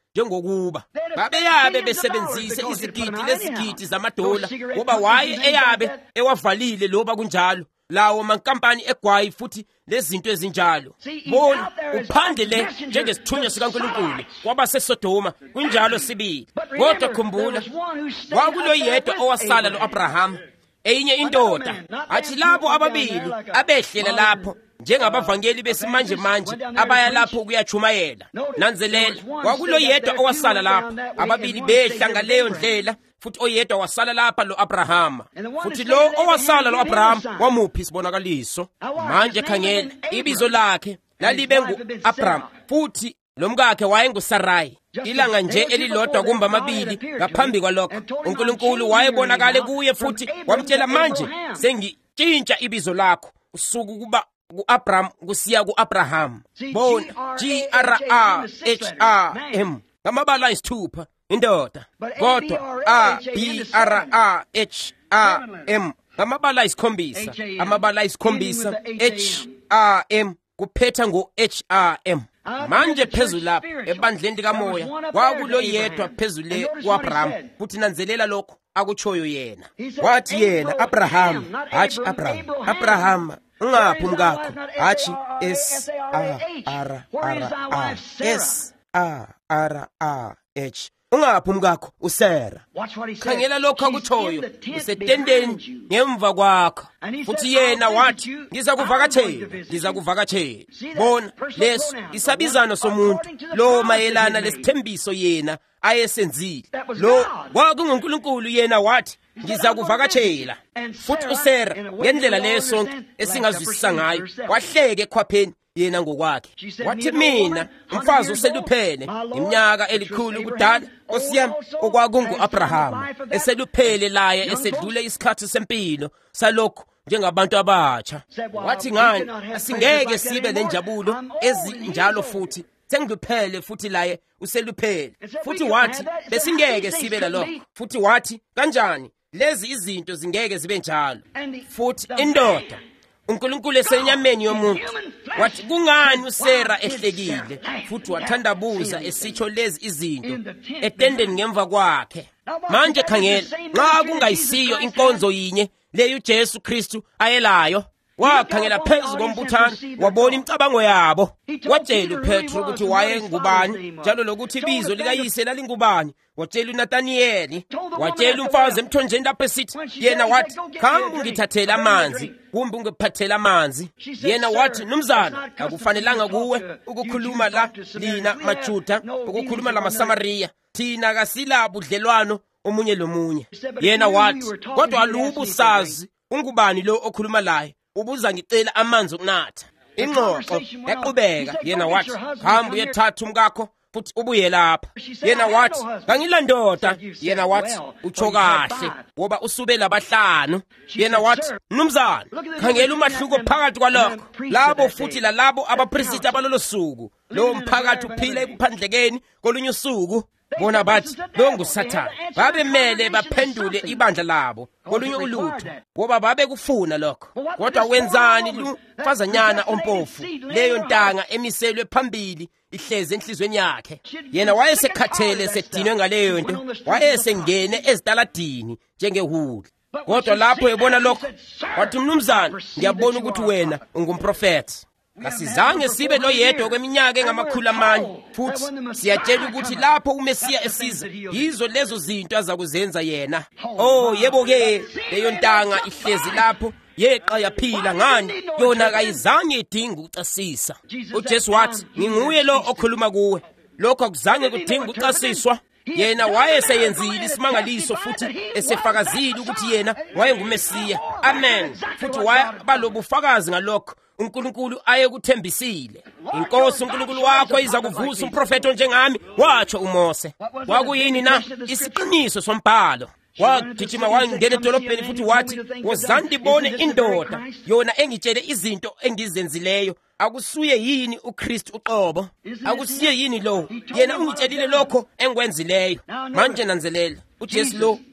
njengokuba babeyabe besebenzise izigidi lezigidi zamadola ngoba waye eyabe ewavalile loba kunjalo lawo mankampani egwayi futhi lezinto ezinjalo. Bona uphandle njengesithunywa sikaNkulunkulu kwabaseSodoma kunjalo sibili. Kodwa khumbula kwakulo yedwa owasala lo-Abraham, enye indoda. Athi labo ababili abehlela lapho njengabavangeli besimanje manje abaya lapho kuyachumayela. Nanzelela, kwakulo yedwa owasala lapho, ababili behla ngaleyo ndlela, futhi oyedwa wasala lapha lo-Abrahama. Futhi lo owasala lo-Abraham wamuphi isibonakaliso? Manje khangela, ibizo lakhe lalibe ngu-Abram, futhi lomkakhe wayenguSarai. Ilanga nje elilodwa kumbe amabili ngaphambi kwalokho uNkulunkulu wayebonakale kuye futhi wamtshela, manje sengitshintsha ibizo lakho usuku kuba ku-Abram kusiya ku-Abraham. Bona, G R A H A M, ngamabala ayisithupha indoda. Kodwa A B R A H A M ngamabala ayisikhombisa. Amabala ayisikhombisa H A M kuphetha ngo-H A M. Manje phezulu lapha ebandleni likamoya kwakulo yedwa phezulu ku-Abraham, futhi nanzelela lokho akutshoyo yena. Wathi yena Abraham, hatshi Abraham. Abraham, ungaphi umkakho? Hatshi S A R R A S A R A H. Ungaphi umkakho? uSara. Khangela lokho akutshoyo, usetendeni ngemva kwakho. Futhi yena wathi, ngiza kuvakatshela, ngiza kuvakatshela. Bona leso isabizano somuntu lo mayelana lesithembiso yena ayesenzile. Lo kwakunguNkulunkulu, yena wathi, ngiza kuvakatshela. Futhi uSara ngendlela leyo sonke esingazwisisa ngayo wahleke ekhwapheni yena ngokwakhe. Wathi, mina umfazi useluphele iminyaka elikhulu kudala, Nkosi yami, okwakungu-Abraham eseluphele laye esedlule isikhathi sempilo salokhu njengabantu abatsha. Wathi, ngani asingeke sibe nenjabulo ezinjalo futhi sengiluphele futhi laye useluphele. Futhi wathi besingeke sibe lalokho. Futhi wathi, kanjani lezi izinto zingeke zibe njalo? Futhi indoda uNkulunkulu esenyameni yomuntu wathi, kungani uSara ehlekile? Futhi wathandabuza esitsho lezi izinto etendeni ngemva kwakhe. Manje khangela, nxa kungayisiyo inkonzo yinye leyo uJesu Kristu ayelayo, wakhangela phezu kombuthano wabona imicabango yabo. Watshela uPetru ukuthi waye ngubani, njalo lokuthi ibizo likayise lalingubani. Watshela uNataniyeli, watshela umfazi emthonjeni lapho esithi, yena wathi, khamba ungithathele amanzi, kumbe ungiphathele amanzi. Yena wathi, Mnumzana, akufanelanga kuwe ukukhuluma la lina maJuda, ukukhuluma la maSamariya, thina kasila budlelwano omunye lomunye. Yena wathi, kodwa alubu sazi ungubani lo okhuluma laye, ubuza ngicela amanzi okunatha. Ingxoxo yaqhubeka. Yena wathi, hamba uyethatha umkakho futhi ubuye lapha. Yena wathi, kangilandoda. Yena wathi, utsho kahle ngoba usube labahlanu. Yena wathi, Mnumzana, khangela umahluko phakathi kwalokho labo futhi lalabo abaphristi abalolo suku. Lo mphakathi uphila ebuphandlekeni kolunye usuku. Bona bathi, lo nguSathane. Babemele baphendule ibandla labo kolunye ulutho ngoba babekufuna lokho. Kodwa wenzani lumfazanyana ompofu, leyo ntanga emiselwe phambili ihleze enhlizweni yakhe? Yena wayesekhathele sedinwe ngaleyo nto, wayesengene ezitaladini njengehuli. Kodwa lapho ebona lokho wathi, Mnumzana, ngiyabona ukuthi wena ungumprofethi. Kasizange sibe loyedwa kweminyaka engamakhulu amane, futhi siyatshela ukuthi lapho uMesiya esiza yizo lezo zinto azakuzenza yena. Oh yebo-ke, leyo ntanga ihlezi lapho yeqa yaphila. Ngani? Yona kayizange idinga ukucasisa. uJesu wathi, nginguye lo okhuluma kuwe. Lokho akuzange kudinga ukucasiswa. Yena wayeseyenzile isimangaliso futhi esefakazile ukuthi yena wayenguMesiya. Amen. Futhi waba lobufakazi ngalokho uNkulunkulu ayekuthembisile. Inkosi uNkulunkulu wakho iza kuvusa umprofeti onjengami, watsho uMose. Kwakuyini na? Isiqiniso sombhalo. Wagijima wangena edolobheni futhi wathi, wozani ndibone indoda yona engitshele izinto engizenzileyo. Akusuye yini uKristu uqobo? Akusiye yini lo? Yena ungitshelile lokho engikwenzileyo. Manje nanzelela, uJesu lo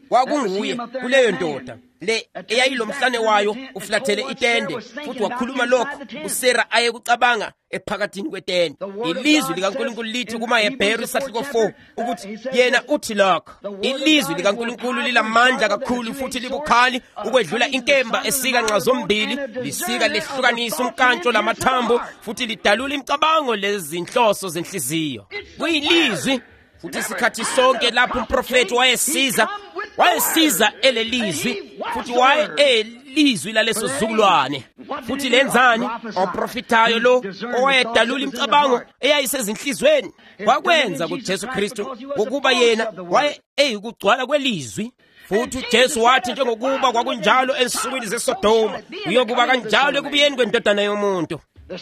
kwakunguye kuleyo ndoda le eyayilomhlane wayo uflathele itende, futhi wakhuluma lokho uSera ayekucabanga ephakathini kwetende. Ilizwi likaNkulunkulu lithi kumaHebheru isahluko four ukuthi yena uthi lokho, ilizwi likaNkulunkulu lilamandla kakhulu futhi libukhali ukwedlula inkemba esika nxa zombili, lisika lehlukanisa umkantsho lamathambo futhi lidalula imicabango lezinhloso zenhliziyo. Kuyilizwi futhi isikhathi sonke lapho umprofeti wayesiza wayesiza elelizwi futhi waye elizwi laleso zukulwane, futhi lenzani oprofitayo lo owayedalula imicabango eyayisezinhlizweni wakwenza kuJesu Kristu ngokuba yena waye eyikugcwala kwelizwi. Futhi uJesu wathi njengokuba kwakunjalo ensukwini zeSodoma uyokuba kanjalo ekubuyeni kwendodana yomuntu.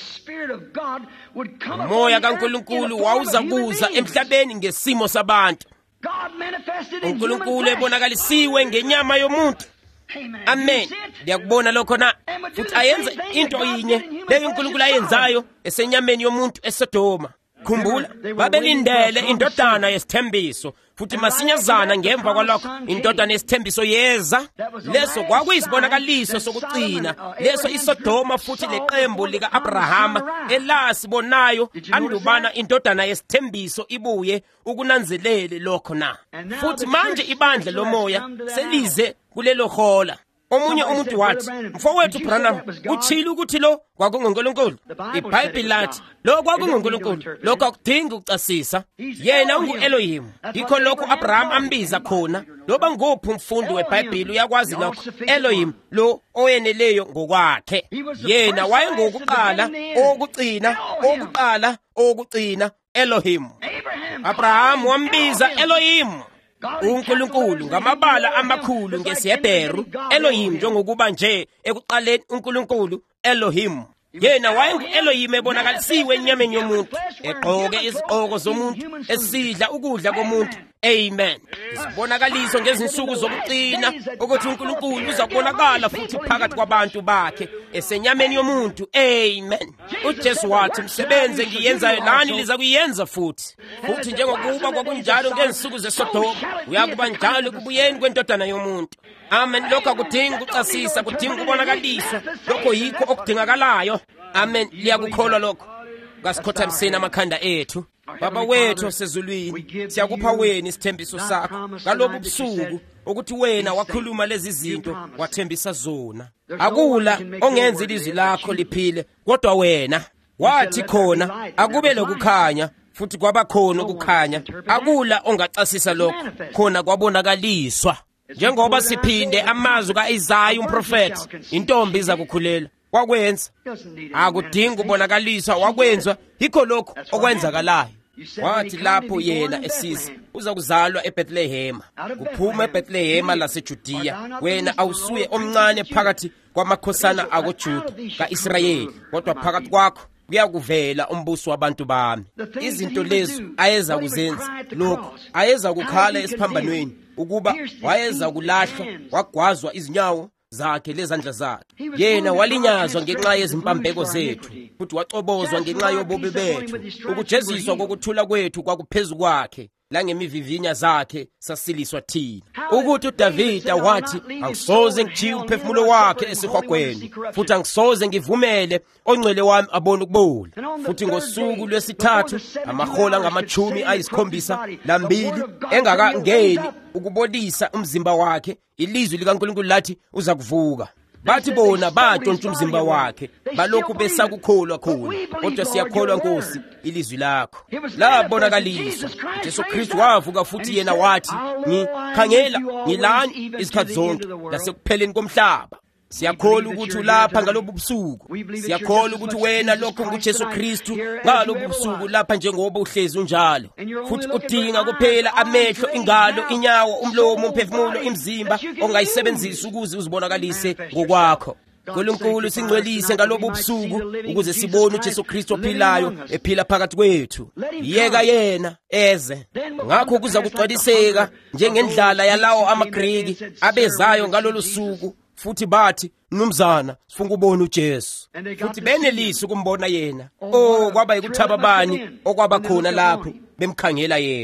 Umoya kaNkulunkulu wawuza kuza emhlabeni ngesimo sabantu. uNkulunkulu ebonakalisiwe ngenyama yomuntu. Amen. Ngiyakubona lokho na. Futhi ayenza into yinye leyo uNkulunkulu ayenzayo esenyameni yomuntu eSodoma. Khumbula, babelindele indodana yesithembiso, futhi masinyazana ngemva kwalokho indodana yesithembiso yeza. Leso kwakuyisibonakaliso sokugcina leso iSodoma futhi leqembu lika Abrahama elasibonayo andubana indodana yesithembiso ibuye ukunanzelele lokho na. Futhi manje ibandla lomoya selize kulelo hola. Omunye umuntu wathi, mfowethu Branham, utshilo ukuthi lo kwakunguNkulunkulu. iBhayibheli lathi lo kwakunguNkulunkulu, lokho akudingi ukucasisa. Yena ungu-Elohim. Yikho lokho Abraham ambiza khona. Loba nguphi umfundi weBhayibheli uyakwazi lokho. Elohim, lo oyeneleyo ngokwakhe. Yena wayengokuqala, okugcina, okuqala, okugcina, Elohim. Abraham wambiza Elohim, uNkulunkulu ngamabala amakhulu ngesiHebheru. Elohim njengokuba nje ekuqaleni uNkulunkulu Elohim. Yena wayengu-Elohim ebonakalisiwe enyameni yomuntu, egqoke izigqoko zomuntu, esidla ukudla komuntu. Amen. Isibonakaliso ngezinsuku zokuqina ukuthi uNkulunkulu uzakubonakala futhi phakathi kwabantu bakhe esenyameni yomuntu. Amen. uJesu wathi, msebenze ngiyenzayo nani liza kuyenza futhi. Futhi njengokuba kwakunjalo ngezinsuku zeSodoma uyakuba njalo ekubuyeni kwendodana yomuntu. Amen. Lokho akudingi ukucasisa, kudinga ukubonakaliswa. Lokho yikho okudingakalayo. Amen. Liyakukholwa lokho? Kasikhothamiseni amakhanda ethu. Baba wethu osezulwini, siyakupha wena isithembiso sakho ngalobu busuku ukuthi wena wakhuluma lezi zinto wathembisa zona. Akula ongenza ilizwi lakho liphile, kodwa wena wathi khona akube lokukhanya, futhi kwaba khona ukukhanya. Akula ongacasisa lokho, khona kwabonakaliswa. Njengoba siphinde amazwi kaIsaya umprofeti, intombi iza kukhulela. Wakwenza akudingi ubonakaliswa, wakwenza yikho lokho okwenzakalayo. Wathi lapho yena esiza uza kuzalwa eBethlehema, kuphuma eBethlehema laseJudiya. Wena awusuye omncane phakathi kwamakhosana akoJuda ka-Israyeli, kodwa phakathi kwakho kuyakuvela umbuso wabantu bami. Izinto lezi ayeza kuzenza lokho, ayeza kukhala esiphambanweni ukuba wayeza kulahlwa, wagwazwa izinyawo zakhe lezandla zakhe. Yena walinyazwa ngenxa yezimpambeko zethu, futhi wacobozwa ngenxa yobubi bethu. Ukujeziswa kokuthula kwethu kwakuphezu kwakhe, langemivivinya zakhe sasiliswa thina. Ukuthi uDavida wathi, angisoze ngijiye umphefumulo wakhe esihogweni, futhi angisoze ngivumele ongcwele wami abone ukubola. Futhi ngosuku lwesithathu amahola ngamachumi ayisikhombisa lambili engakangeni ukubolisa umzimba wakhe, ilizwi likaNkulunkulu lathi uza kuvuka. Bathi bona batshontsha umzimba wakhe, balokhu besakukholwa khona, kodwa siyakholwa Nkosi ilizwi lakho. Labonakaliswa Jesu Kristu wavuka, futhi yena wathi, ngikhangela ngilani izikhathi zonke lasekupheleni komhlaba. Siyakholwa ukuthi ulapha ngalobu busuku. Siyakholwa ukuthi wena lokho nguJesu Kristu ngalobu busuku lapha njengoba uhlezi unjalo. Futhi udinga kuphela amehlo, ingalo, inyawo, umlomo, umphefumulo, imizimba ongayisebenzisa ukuze uzibonakalise ngokwakho. uNkulunkulu singcwelise ngalobu busuku ukuze sibone uJesu Kristu ophilayo ephila phakathi kwethu. Yeka yena eze. Ngakho kuza kugcwaliseka njengendlala yalawo amaGriki abezayo ngalolu suku, futhi bathi, mnumzana sifuna ukubona uJesu. Futhi benelisi ukumbona yena. Oh, kwaba yikuthaba bani okwaba khona lapho bemkhangela yena.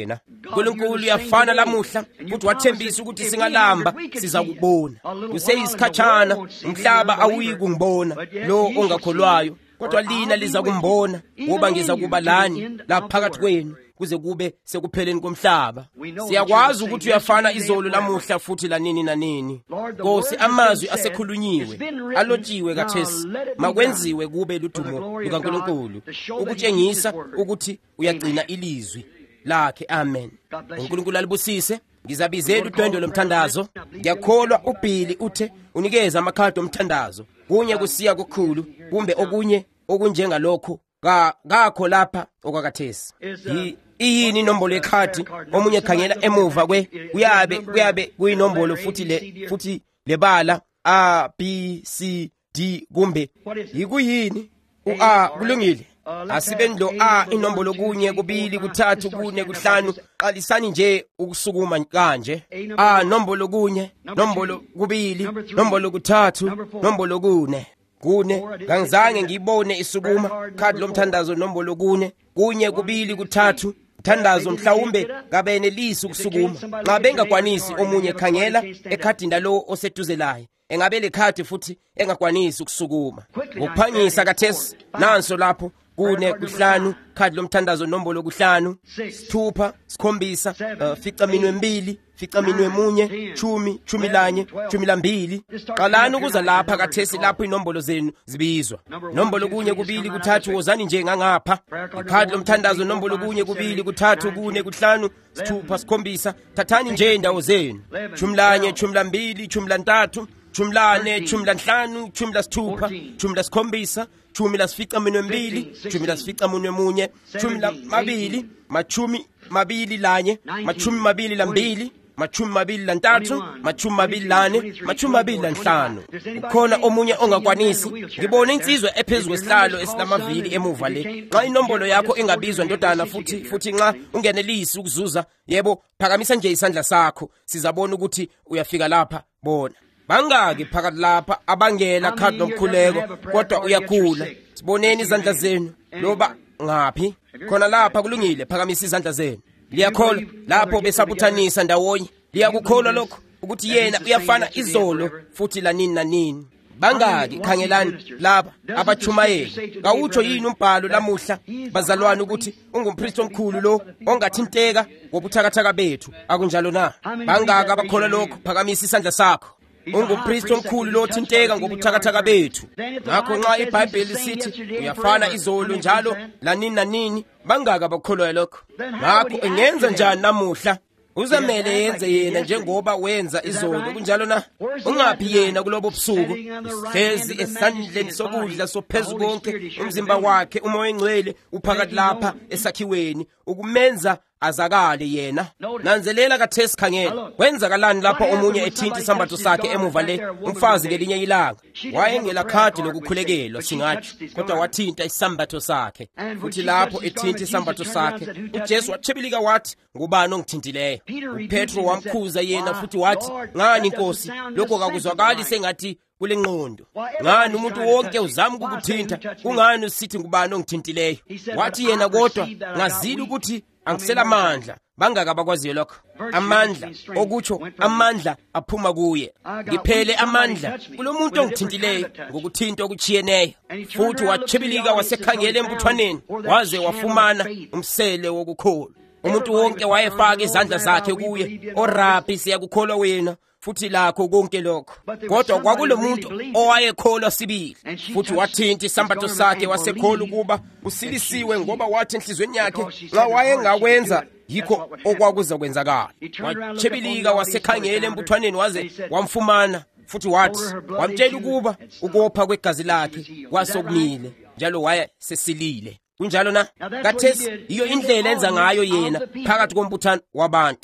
uNkulunkulu uyafana lamuhla futhi wathembisa ukuthi singalamba siza kubona. Kuseyisikhatshana umhlaba awuyi kungibona lo ongakholwayo, kodwa lina liza kumbona ngoba ngiza kuba lani lapha phakathi kwenu kuze kube sekupheleni komhlaba. Siyakwazi ukuthi uyafana izolo lamuhla futhi lanini nanini. Nkosi, amazwi asekhulunyiwe alotshiwe kathesi makwenziwe kube ludumo lukaNkulunkulu ukutshengisa ukuthi uyagcina ilizwi lakhe. Amen. uNkulunkulu alibusise. Ngizabizela udwendwe lomthandazo. Ngiyakholwa uBhili uthe unikeza amakhadi omthandazo kunye kusiya kokhulu kumbe okunye okunjengalokho ngakho lapha okwakathesi. Iyini inombolo yekhadi? Omunye khangela emuva kwe kuyabe kuyabe kuyinombolo futhi le futhi lebala A B C D kumbe yikuyini u-A kulungile. Asibe ndo A inombolo kunye kubili kuthathu kune kuhlanu qalisani nje ukusukuma kanje. A nombolo kunye, nombolo kubili, nombolo kuthathu, nombolo kune. Kune ngangizange ngibone isukuma khadi lomthandazo nombolo kune, kunye kubili kuthathu. Thandazo mhlawumbe ngabenelisi ukusukuma. Nxa bengakwanisi omunye khangela ekhadini lo oseduze laye. Engabe lekhadi futhi engakwanisi ukusukuma. Ngokuphangisa kathesi nanso lapho kune kuhlanu khadi lomthandazo nombolo kuhlanu, sithupha, sikhombisa, fica minwe mbili, fica minwe munye, chumi, chumi lanye, chumi lambili. Qalani ukuza lapha kathesi lapho inombolo zenu zibizwa. Nombolo kunye kubili kuthathu wozani nje ngangapha. Ikhadi lomthandazo nombolo kunye kubili kuthathu kune kuhlanu, sithupha, sikhombisa. Thathani nje indawo zenu. Chumi lanye, chumi lambili, chumi lantathu, chumi lane, chumi lanhlanu, chumi lasithupha, chumi lasikhombisa, chumi lasifica minwe mbili, chumi lasifica minwe munye, chumi mabili, machumi mabili lanye, machumi mabili lambili, machumi mabili lantathu, machumi mabili lane, machumi mabili lanhlanu. Ukhona omunye ongakwanisi. Ngibona insizwe ephezulu kwesihlalo esilamavili emuva le. Nxa inombolo yakho engabizwa ndodana futhi futhi nxa ungenelisi ukuzuza, yebo phakamisa nje isandla sakho sizabona ukuthi uyafika lapha. Bona bangaki phakathi lapha abangela khadi lomkhuleko kodwa uyakhula? Siboneni izandla zenu. Loba ngaphi khona lapha kulungile, phakamisa izandla zenu. Liyakholwa lapho besabuthanisa ndawonye? Liyakukholwa lokho ukuthi yena uyafana izolo futhi lanini nanini? Bangaki khangelani lapha abachumayeli? Ngawutsho yini umbhalo lamuhla bazalwane ukuthi ungumpristi omkhulu lo ongathinteka ngobuthakathaka bethu? Akunjalo na? Bangaki abakholwa lokho? Phakamisa isandla sakho. Ungumpristi omkhulu lo thinteka ngobuthakathaka bethu. Ngakho nxa iBhayibheli sithi uyafana izolo njalo lanini nanini, bangaka bakholwa lokho? Ngakho engenza njani namuhla? Uzamele yenze yena njengoba wenza izolo, kunjalo na? Ungaphi yena kulobo busuku? Hlezi esandleni sokudla sophezulu konke, umzimba wakhe umoya engcwele uphakathi lapha esakhiweni ukumenza azakale yena. Nanzelela kathesi khangela kwenzakalani lapha omunye ethinta isambatho sakhe emuva le, umfazi ngelinye ilanga wayengela khadi lokukhulekelwa singathi, kodwa wathinta isambatho sakhe. Futhi lapho ethinta isambatho sakhe uJesu watshibilika wathi, ngubani ongithintileyo? uPetro wamkhuza yena futhi wathi, ngani Nkosi, lokho kakuzwakali sengathi kule ngqondo. Ngani umuntu wonke uzama ukukuthinta? Kungani usithi ngubani ongithintileyo? Wathi yena, kodwa ngazili ukuthi angisela amandla. Bangaka bakwaziyo lokho? Amandla okutsho amandla aphuma kuye. Ngiphele amandla kulo muntu ongithintileyo ngokuthinta okuchiyeneyo. Futhi watshibilika wasekhangela embuthwaneni waze wafumana umsele wokukholwa. Umuntu wonke wayefaka izandla zakhe kuye. ORabbi, siyakukholwa wena futhi lakho konke lokho. Kodwa kwakulomuntu owayekholwa sibili futhi wathinta isambatho sakhe wasekholwa ukuba usilisiwe, ngoba wathi enhlizweni yakhe nxa wayengakwenza yikho okwakuza kwenzakala. Watshibilika wasekhangela embuthwaneni waze wamfumana futhi wathi wamtshela ukuba ukopha kwegazi lakhe kwasokumile njalo waye sesilile. Kunjalo na? Kathesi iyo indlela enza ngayo yena phakathi kombuthano wabantu.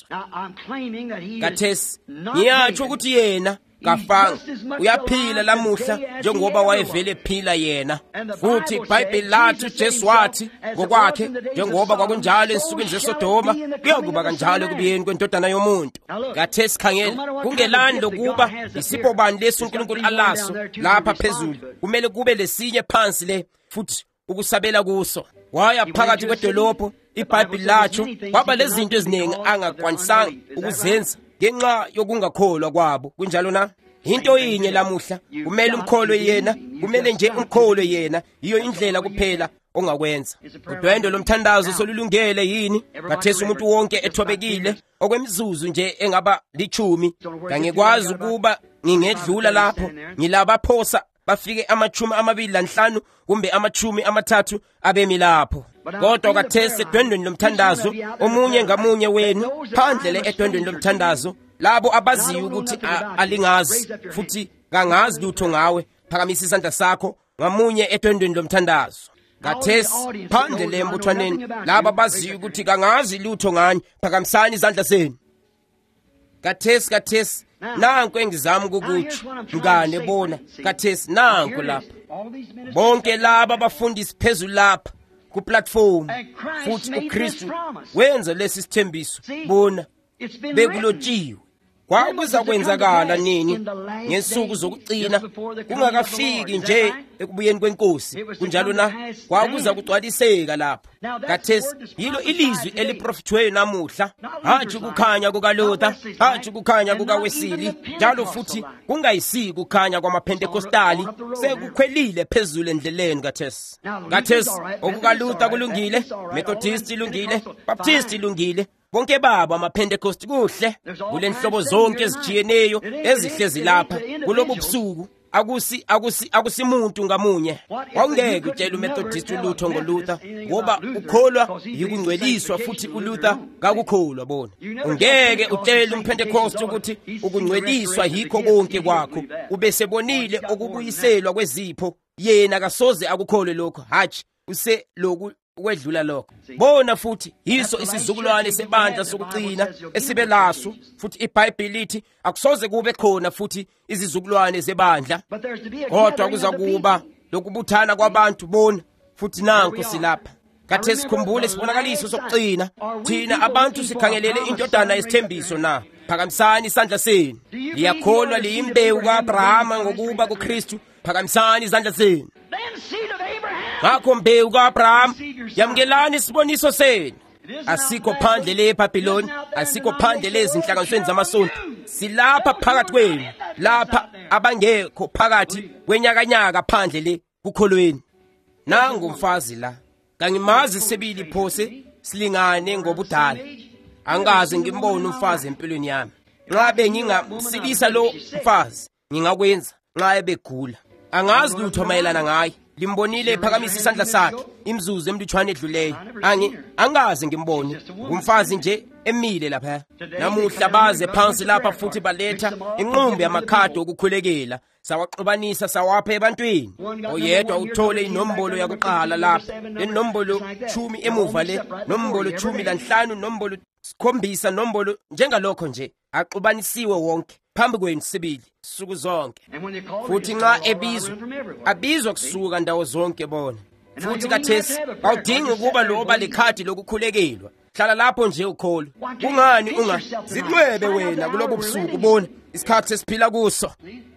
Kathesi ngiyatsho ukuthi yena kafanga, uyaphila lamuhla njengoba wayevele phila yena. Futhi iBhayibheli lathi uJesu wathi ngokwakhe, njengoba kwakunjalo ensukwini zeSodoma kuyokuba kanjalo ekubuyeni kwendodana yomuntu. Kathesi khangela, kungelani lokuba isipho bani lesi uNkulunkulu alaso lapha phezulu, kumele kube lesinye phansi le futhi ukusabela kuso. Waya phakathi kwedolobho iBhayibheli latsho kwaba lezinto eziningi angakwanisanga ukuzenza ngenxa yokungakholwa kwabo. Kunjalo na? Into yinye lamuhla kumele umkholwe yena, kumele nje umkholwe yena, iyo indlela kuphela ongakwenza. Udwendwe lomthandazo solulungele yini? Ngathesa umuntu wonke ethobekile okwemizuzu nje engaba lichumi. Ngangikwazi ukuba ngingedlula lapho ngilaba phosa bafike amachumi amabili lanhlanu kumbe amachumi amathathu abemi lapho. Kodwa kathesa edwendweni lomthandazo omunye ngamunye wenu phandle le edwendweni lomthandazo, labo abaziyo ukuthi alingazi futhi kangazi lutho ngawe, phakamisa isandla sakho ngamunye edwendweni lomthandazo. Kathesi phandle le embuthwaneni, laba abaziyo ukuthi kangazi lutho ngani, phakamisani izandla zenu. Kathesi kathesi nanku engizama ukukutsho mngane, bona kathesi nanku lapha bonke laba abafundisi phezulu lapha ku platform, futhi uKristu wenza lesi sithembiso. Bona bekulotshiwe kwakuza kwenzakala nini ngensuku zokucina, kungakafiki nje ekubuyeni kwenkosi. Kunjalo na, kwakuza kugcwaliseka lapho. Kathesi yilo ilizwi eliprofithweyo namuhla, hatshi kukhanya kukaLuther, hatshi kukhanya kukaWesili, njalo futhi kungayisiki kukhanya kwamaPentekostali. Sekukhwelile phezulu endleleni kathesi. Kathesi okukaLuther kulungile, Methodist ilungile, Baptist ilungile, bonke babo amaPentecost kuhle. Kule nhlobo zonke ezijiyeneyo ezihlezi lapha kulobu busuku, akusi akusi akusimuntu ngamunye. Wawungeke utshela uMethodist ulutho ngoLuther, ngoba ukholwa yikungcweliswa, futhi uLuther kakukholwa. Bona ungeke utshele uMpentecost ukuthi ukungcweliswa yikho konke kwakho, ubesebonile okubuyiselwa kwezipho, yena kasoze akukholwe lokho. Hatshi use lokhu ukwedlula lokho. Bona futhi yiso isizukulwane sebandla sokucina esibe laso, futhi iBhayibheli lithi akusoze kube khona futhi izizukulwane zebandla, kodwa kuza kuba lokubuthana kwabantu. Bona futhi nanku silapha. Kathesi sikhumbule isibonakaliso sokucina. Thina abantu sikhangelele indodana yesithembiso na. Phakamisani isandla senu. Liyakholwa liyimbewu kaAbrahama ngokuba kuKristu. Phakamisani izandla zenu. Ngakho mbewu kaAbrahama, yamkelani isiboniso senu. Asikho phandle le eBhabhiloni, asikho phandle lezi inhlanganisweni zamasonto. Silapha phakathi kwenu, lapha abangekho phakathi kwenyakanyaka phandle le kukholweni. Nangu umfazi la, kangimazi sebili phose silingane ngobudala. Angaze ngimbone umfazi empilweni yami. Nxa bengingamsilisa lo mfazi, ngingakwenza nxa ebegula. Angazi lutho mayelana ngaye. Limbonile ephakamisa isandla sakhe imzuzu emlutshwane edluleyo. Angi angaze ngimbone. Umfazi nje emile lapha. Namuhla baze phansi lapha futhi baletha inqumbi yamakhadi okukhulekela, sawaxubanisa sawapha ebantwini. Oyedwa uthole inombolo yakuqala lapha, lenombolo chumi emuva le, nombolo chumi lanhlanu, nombolo sikhombisa, nombolo njengalokho nje axubanisiwe wonke phambi kwenu sibili suku zonke. Futhi nxa ebizwa abizwa kusuka ndawo zonke. Bona futhi kathesi awudingi ukuba loba lekhadi lokukhulekelwa, hlala lapho nje ukholo. Kungani ungazinwebe wena kulobo busuku? Bona isikhathi esiphila kuso.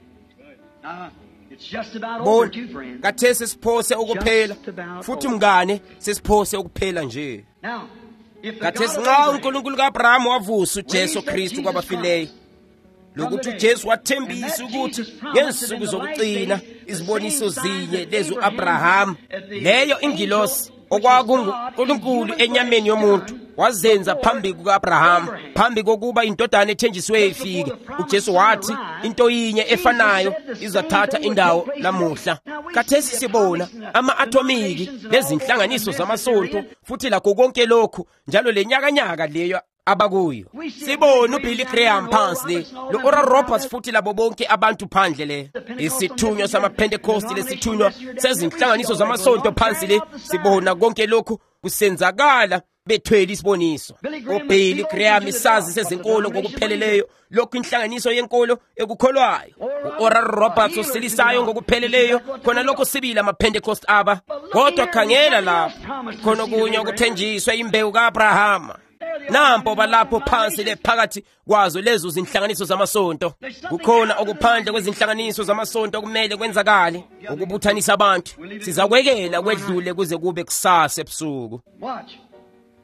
Bona kathesi siphose ukuphela, futhi mngane sesiphose ukuphela nje. Kathesi nxa uNkulunkulu kaAbrahama wavusa uJesu Kristu kwabafileyo, lokuthi uJesu wathembisa ukuthi ngensuku zokucina iziboniso zinye lezo uAbrahama, leyo ingilosi okwakunguNkulunkulu enyameni yomuntu, wazenza phambi kukaAbrahama, phambi kokuba indodana ethenjisiwe ifike. uJesu wathi into yinye efanayo izathatha indawo lamuhla. Kathesi sibona ama-atomiki lezinhlanganiso zamasonto, futhi lakho konke lokhu njalo lenyakanyaka leyo abakuyo. Sibona uBilly Graham phansi le, lo-Oral Roberts, futhi labo bonke abantu phandle le. Isithunywa samaPentecost lesithunywa sezinhlanganiso zamasonto phansi le. Sibona konke lokhu kusenzakala bethwele isiboniso. uBilly Graham isazi sezinkolo ngokupheleleyo, lokhu inhlanganiso yenkolo ekukholwayo. u-Oral Roberts usilisayo ngokupheleleyo, khona lokho sibili amaPentecost aba. Kodwa khangela lapho khona kunye okuthenjiswe imbewu kaAbrahama. Nampo balapho phansi le phakathi kwazo lezo zinhlanganiso zamasonto. Kukhona okuphandle kwezinhlanganiso zamasonto okumele kwenzakale, ukubuthanisa abantu. Sizakwekela kwedlule kuze kube kusasa ebusuku.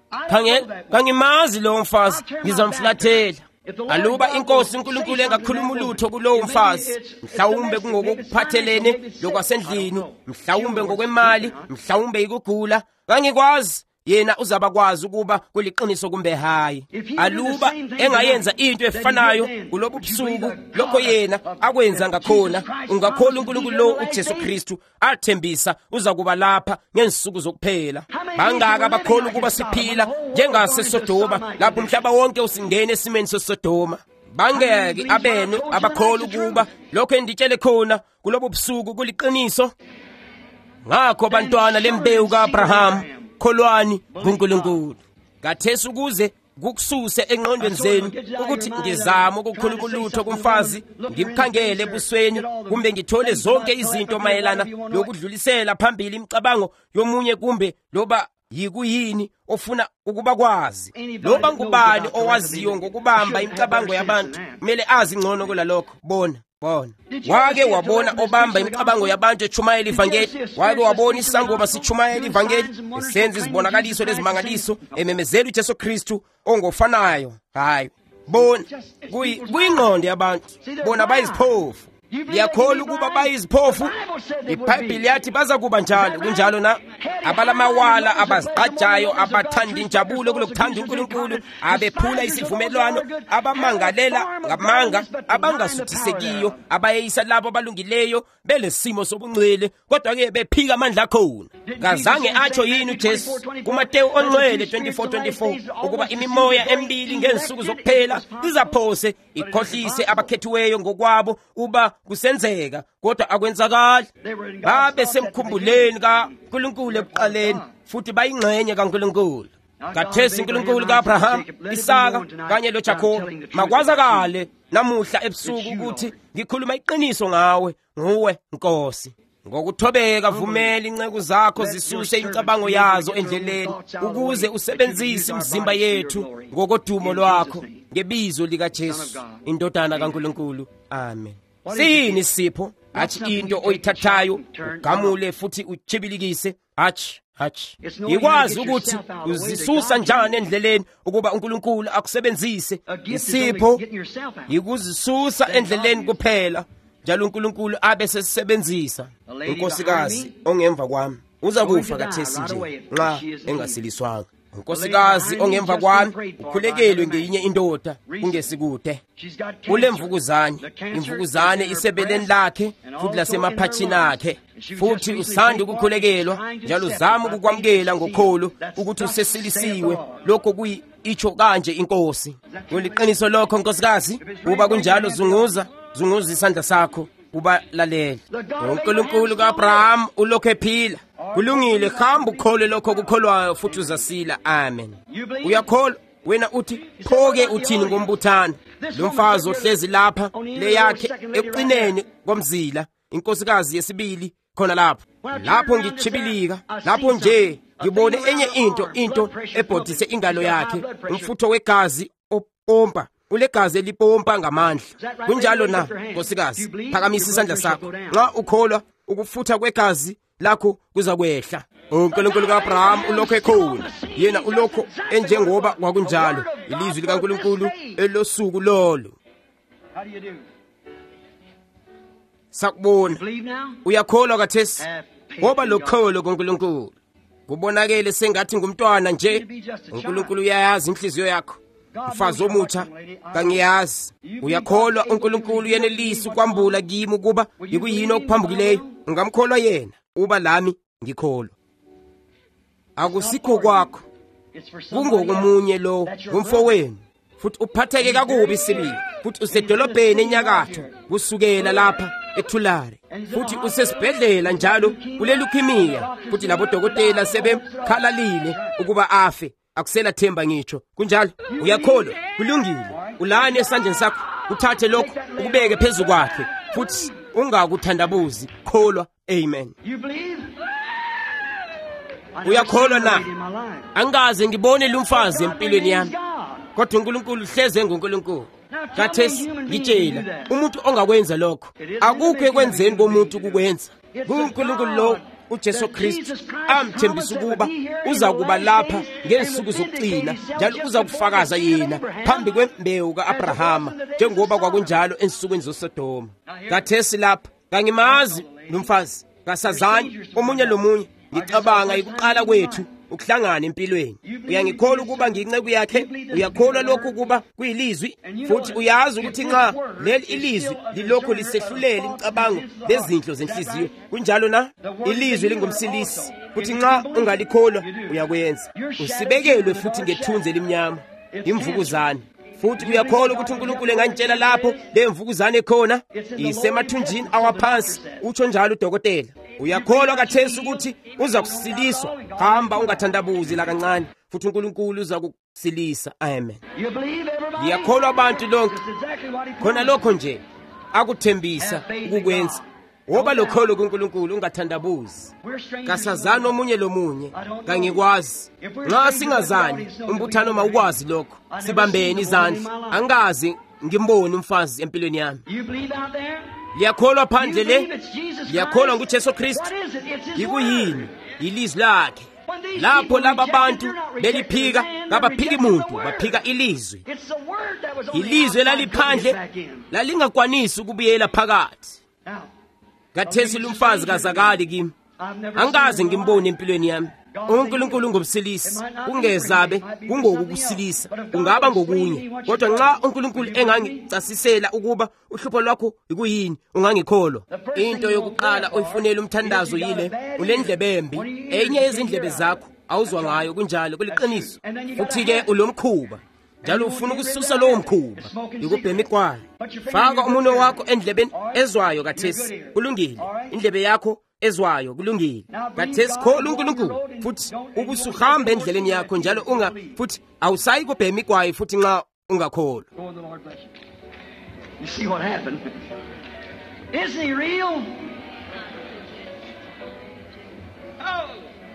khangela kangimazi lo mfazi ngizamflathela aluba inkosi uNkulunkulu engakhuluma ulutho kulowo mfazi mhlawumbe kungokuphathelene lokwasendlini mhlawumbe ngokwemali mhlawumbe ikugula kangikwazi yena uzabakwazi ukuba kuliqiniso kumbe hayi aluba engayenza into efanayo kulobu busuku lokho yena akwenza ngakhona ungakholwa uNkulunkulu lo uJesu Kristu athembisa uza kuba lapha ngensuku zokuphela bangaka bakholwa ukuba siphila njengase Sodoma lapho umhlaba wonke usingene esimeni seSodoma bangeke abenu abakholwa ukuba lokho enditshele khona kulobu busuku kuliqiniso ngakho bantwana lembewu kaAbraham kholwani kuNkulunkulu kathesi ukuze kukususe engqondweni zenu ukuthi ngizama ukukhuluma ulutho kumfazi ngimkhangele ebusweni kumbe ngithole zonke izinto mayelana lokudlulisela phambili imicabango yomunye kumbe loba yikuyini ofuna ukuba kwazi loba ngubani owaziyo ngokubamba imicabango yabantu kumele azi ngcono kulalokho bona bona wake wabona obamba imicabango yabantu echumayela ivangeli wake wabona isangoma sichumayela ivangeli esenza izibonakaliso lezimangaliso ememezela uJesu Kristu ongofanayo hayi bona kuyingqondo yabantu bona bayiziphofu liyakholwa ukuba bayiziphofu iBhayibheli yathi baza kuba njalo kunjalo na abalamawala abazigqajayo abathanda injabulo kulokuthanda uNkulunkulu abephula isivumelwano abamangalela ngamanga abangasuthisekiyo abayeyisa labo abalungileyo belesimo sobungcwele kodwa ke bephika amandla akhona kazange atsho yini uJesu kuMateyu ongcwele twenty-four twenty-four ukuba imimoya emibili ngensuku zokuphela izaphose ikhohlise abakhethiweyo ngokwabo uba kusenzeka kodwa akwenzakala babe semkhumbuleni kaNkulunkulu ekuqaleni futhi bayingxenye kaNkulunkulu kathesi uNkulunkulu kaAbraham Isaka kanye loJakobe makwazakale namuhla ebusuku ukuthi ngikhuluma iqiniso ngawe nguwe Nkosi ngokuthobeka vumela inceku zakho zisuse imicabango yazo endleleni ukuze usebenzise imizimba yethu ngokodumo lwakho ngebizo lika Jesu indodana kaNkulunkulu amen siyini sipho athi into oyithathayo ugamule futhi uchibilikise athi athi ikwazi ukuthi uzisusa njani endleleni ukuba uNkulunkulu akusebenzise isipho ikuzisusa endleleni kuphela njalo uNkulunkulu abe sesebenzisa unkosikazi ongemva kwami uza kufa kathesi nje nxa engasiliswanga unkosikazi ongemva kwami ukhulekelwe ngeyinye indoda kungesikude ulemvukuzane imvukuzane isebeleni lakhe futhi lasemaphathini akhe futhi usanda ukukhulekelwa njalo zama ukukwamukela ngokholo ukuthi usesilisiwe lokho kuyi icho kanje inkosi kuliqiniso lokho nkosikazi uba kunjalo zunguza zunguza isandla sakho uba lalela uNkulunkulu kaAbraham ulokho ephila kulungile hamba ukhole lokho kukholwayo futhi uzasila amen uyakholwa wena uthi phoke uthini ngombuthano lo mfazi ohlezi lapha le yakhe ekuqineni komzila inkosikazi yesibili khona lapho lapho ngichibilika lapho nje ngibone enye into into ebhodise ingalo yakhe umfutho wegazi opompa ulegazi elipompa ngamandla kunjalo na nkosikazi phakamisa isandla sakho nxa ukholwa ukufutha kwegazi lakho kuzakwehla uNkulunkulu kaAbraham ulokho ekhona yena ulokho enjengoba kwakunjalo ilizwi likaNkulunkulu elosuku lolo sakubona uyakholwa kathesi ngoba lokholo kuNkulunkulu kubonakele sengathi ngumntwana nje uNkulunkulu uyayazi inhliziyo yakho mfazi omutsha kangiyazi uyakholwa uNkulunkulu yenelisa ukwambula kimi ukuba yikuyini okuphambukileyo ngamkholwa yena uba lami ngikholwa akusikho kwakho kungokumunye lo ngumfowenu futhi uphatheke kakubi sibili futhi usedolobheni enyakatho kusukela lapha eThulare futhi usesibhedlela njalo ulelukhimiya futhi labodokotela sebemkhalalile ukuba afe akusela themba ngitsho kunjalo uyakholwa kulungile ulane esandleni sakho uthathe lokho ukubeke phezulu kwakhe futhi ungakuthandabuzi kholwa amen uyakholwa na angaze ngibone lumfazi empilweni yami kodwa uNkulunkulu uhleze nguNkulunkulu kathesi ngitshela umuntu ongakwenza lokho akukho ekwenzeni komuntu ukukwenza uNkulunkulu lo uJesu Kristu amthembisa ukuba uza kuba lapha ngezinsuku zokugcina njalo uza kufakaza yena phambi kwembewu kaAbrahama njengoba kwakunjalo ensukwini zoSodoma. Kathesi lapha kangimazi lo mfazi, kasazanye omunye lomunye ngicabanga ikuqala kwethu ukuhlangana empilweni. Uyangikholwa ukuba ngiyinceku yakhe, uyakholwa lokhu ukuba kuyilizwi, futhi uyazi ukuthi nxa leli ilizwi lilokho lisehlulela imicabango lezindlo zenhliziyo kunjalo na ilizwi lingumsilisi, futhi nxa ungalikholwa uyakwenza. Usibekelwe futhi ngethunzi elimnyama, imvukuzane. Futhi uyakholwa ukuthi uNkulunkulu engantshela lapho le mvukuzane khona isemathunjini awaphansi, utsho njalo udokotela. Uyakholwa kathesi ukuthi uza kusiliswa, hamba ungathandabuzi la kancane, futhi uNkulunkulu uza kukusilisa. Amen. Liyakholwa abantu lonke, khona lokho nje akuthembisa ukukwenza. Woba lokholo kuNkulunkulu ungathandabuzi. Kasazana omunye lomunye, kangikwazi. Nxa singazani umbuthano mawukwazi lokho, sibambeni izandla. Angazi ngimbone umfazi empilweni yami. Liyakholwa phandle le, liyakholwa nguJesu Kristu. Yikuyini? Ilizwi lakhe. Lapho laba abantu beliphika, kabaphiki muntu, baphika ilizwi. Ilizwi laliphandle lalingakwanisi ukubuyela phakathi. Kathesi lumfazi kazakali kimi, angaze ngimbone empilweni yami. uNkulunkulu ngumsilisi, kungezabe kungokukusilisa, kungaba ngokunye. Kodwa nxa uNkulunkulu engangicasisela ukuba uhlupho lwakho ikuyini, ungangikholwa. Into yokuqala oyifunela umthandazo yile, ulendlebe embi, enye yezindlebe zakho awuzwa ngayo kunjalo kuliqiniso. Futhi-ke ulomkhuba, njalo ufuna ukususa lowo mkhuba, yikubhema igwayi. Faka umuno wakho endlebeni ezwayo kathesi, kulungile. Indlebe yakho ezwayo kulungile. Kathesi khola uNkulunkulu, futhi ubusuhamba endleleni yakho njalo unga futhi awusayi kubhema igwayi futhi nxa ungakholwa. You see what happened? Isn't he real? Oh.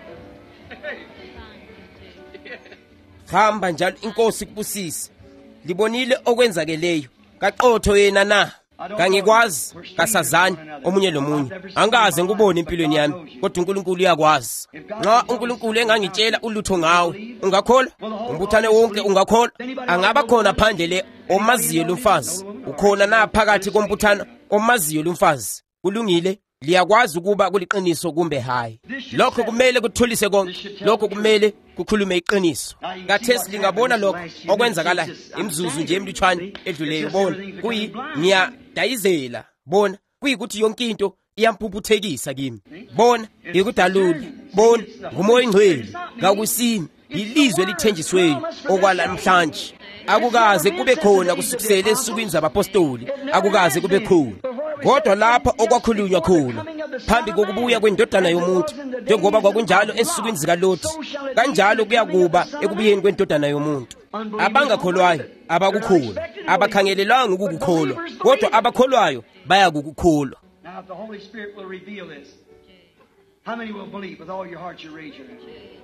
Hamba njalo inkosi kubusise. Libonile okwenzakeleyo. Kaqotho yena na. Kangikwazi, kasazani omunye lomunye. Angaze ngubone empilweni yami, kodwa uNkulunkulu uyakwazi. Nxa uNkulunkulu engangitshela ulutho ngawe, ungakholwa? Umbuthane wonke ungakholwa? Angaba khona phandle le omaziyo lumfazi. Ukhona na phakathi kombuthano omaziyo lumfazi? Kulungile, liyakwazi ukuba kuliqiniso kumbe hayi. Lokho kumele kuthulise konke. Lokho kumele kukhulume iqiniso. Kathesi lingabona lokho okwenzakala imzuzu nje emlutshwane edluleyo. Bona kuyi ngiyadayizela. Bona kuyikuthi yonke into iyampuputhekisa kimi. Bona ikudalula. Bona ngumoya ingcwele ngakusini, ilizwe lithenjisweyo okwala namhlanje. Akukaze kube khona kusukisela ensukwini zabapostoli, akukaze kube khona. Kodwa lapha okwakhulunywa khona phambi kokubuya kwendodana yomuntu, njengoba kwakunjalo ensukwini zikaLoti, kanjalo kuyakuba ekubuyeni kwendodana yomuntu. Abangakholwayo abakukholwa, abakhangelelanga ukukukholwa, kodwa abakholwayo bayakukukholwa. Now if the Holy Spirit will reveal this, how many will believe with all your heart? You raise your hand.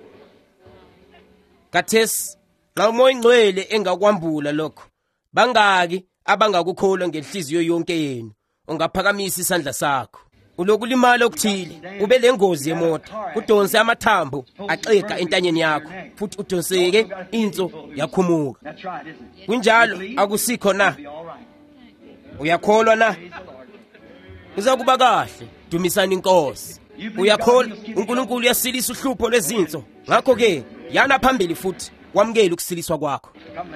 Kathesi nxa umoya ingcwele engakwambula lokho, bangaki abangakukholwa ngenhliziyo yonke yenu? Ungaphakamisa isandla sakho. Ulokulimala okuthile, ube lengozi yemoto, kudonse amathambo axega entanyeni yakho, futhi udonseke inso yakhumuka. Kunjalo akusikho na? Uyakholwa na? Uzakuba kahle, dumisani inkosi. Uyakholwa uNkulunkulu uyasilisa uhlupho lwezinso. Ngakho ke yana phambili futhi wamukela ukusiliswa kwakho.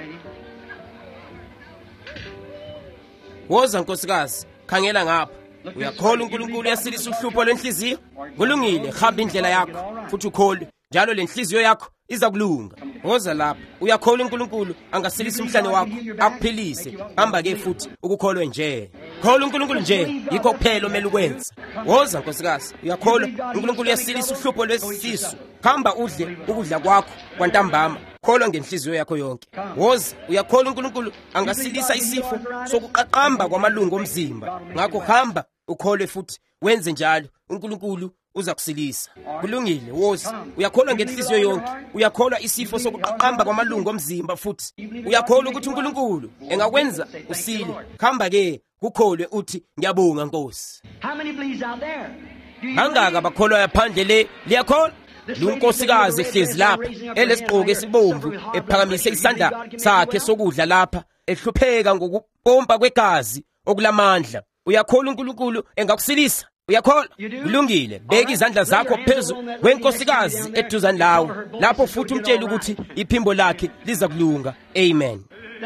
Woza nkosikazi, khangela ngapha. Uyakholwa uNkulunkulu uyasilisa uhlupho lwenhliziyo? Kulungile, hamba indlela yakho futhi ukholwe, njalo lenhliziyo yakho iza kulunga. Woza lapha. Uyakholwa uNkulunkulu angasilisa umhlane wakho, akuphilise. Hamba ke futhi ukukholwe nje. Khola uNkulunkulu nje, yikho kuphela omele ukwenza. Woza nkosikazi, uyakholwa uNkulunkulu uyasilisa uhlupho lwesisu. Hamba udle ukudla kwakho kwantambama. Kholwa ngenhliziyo yakho yonke. Woza, uyakholwa uNkulunkulu angasilisa isifo sokuqaqamba kwamalungu omzimba. Ngakho hamba ukholwe futhi wenze njalo, uNkulunkulu uza kusilisa. Kulungile, woza. Uyakholwa ngenhliziyo yonke. Uyakholwa isifo sokuqaqamba kwamalungu omzimba futhi. Uyakholwa ukuthi uNkulunkulu engakwenza usile. Hamba ke ukholwe uthi ngiyabonga Nkosi. How many believes out there? bangaka bakholwayo phandle le liyakholwa? Lunkosikazi ehlezi lapha elesigqoko esibomvu ephakamise isandla sakhe sokudla lapha ehlupheka ngokupompa kwegazi okulamandla. Uyakholwa uNkulunkulu engakusilisa? Uyakholwa? Kulungile, beka izandla zakho phezu kwenkosikazi eduzane lawe lapho futhi umtshela ukuthi iphimbo lakhe liza kulunga. Amen.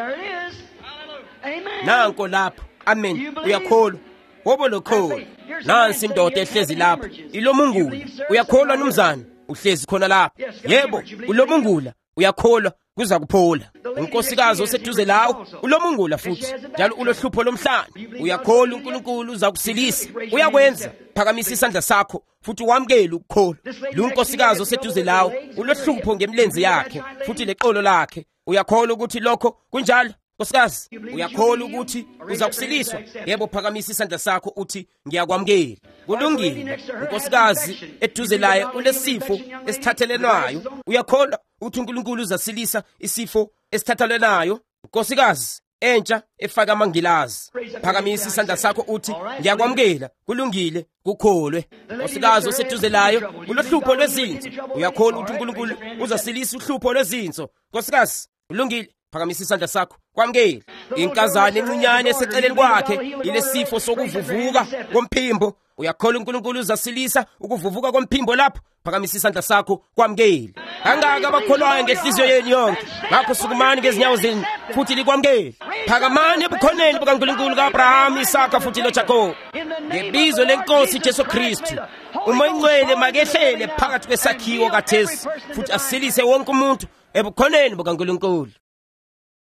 Nanko lapho. Amen. Uyakholwa? Wobo lokholwa. Nansi indoda ehlezi lapha ilomungula. Uyakholwa nomzana? Uhlezi khona lapha. Yebo, ulomungula. Uyakholwa kuza kuphola. Unkosikazi oseduze lawe ulomungula futhi njalo ulohlupho lomhlanje. Uyakholwa uNkulunkulu uza kusilisa? Uyakwenza. Phakamisa isandla sakho futhi wamkele ukukholwa. Lunkosikazi oseduze lawe ulohlupho ngemlenze yakhe futhi leqolo lakhe. Uyakholwa ukuthi lokho kunjalo? Nkosikazi, uyakholwa ukuthi uza kusiliswa? Yebo, phakamisa isandla sakho uthi ngiyakwamukela. Kulungile. Unkosikazi eduze laye unesifo esithathelanayo. Uyakholwa ukuthi uNkulunkulu uzasilisa isifo esithathelanayo? Nkosikazi entsha efaka amangilazi, phakamisa isandla sakho uthi ngiyakwamukela. Kulungile, kukholwe. Nkosikazi oseduze layo ulohlupho lwezinso. Uyakholwa ukuthi uNkulunkulu uzasilisa uhlupho lwezinso? Nkosikazi, kulungile, phakamisa isandla sakho kwamukela. Inkazana encinyane eseceleni kwakhe ilesifo sokuvuvuka komphimbo. Uyakholwa uNkulunkulu uzasilisa ukuvuvuka komphimbo lapho? Phakamisa isandla sakho kwamukela. Kangaka abakholwayo ngenhliziyo yenu yonke, ngakho sukumani ngezinyawo zenu futhi likwamukele. Phakamani ebukhoneni bukaNkulunkulu ka-Abrahama, Isaka futhi loJakobe. Ngebizo lenkosi Jesu Kristu, uMoya Oyingcwele makehlele phakathi kwesakhiwo kaThesi futhi asilise wonke umuntu ebukhoneni bukaNkulunkulu.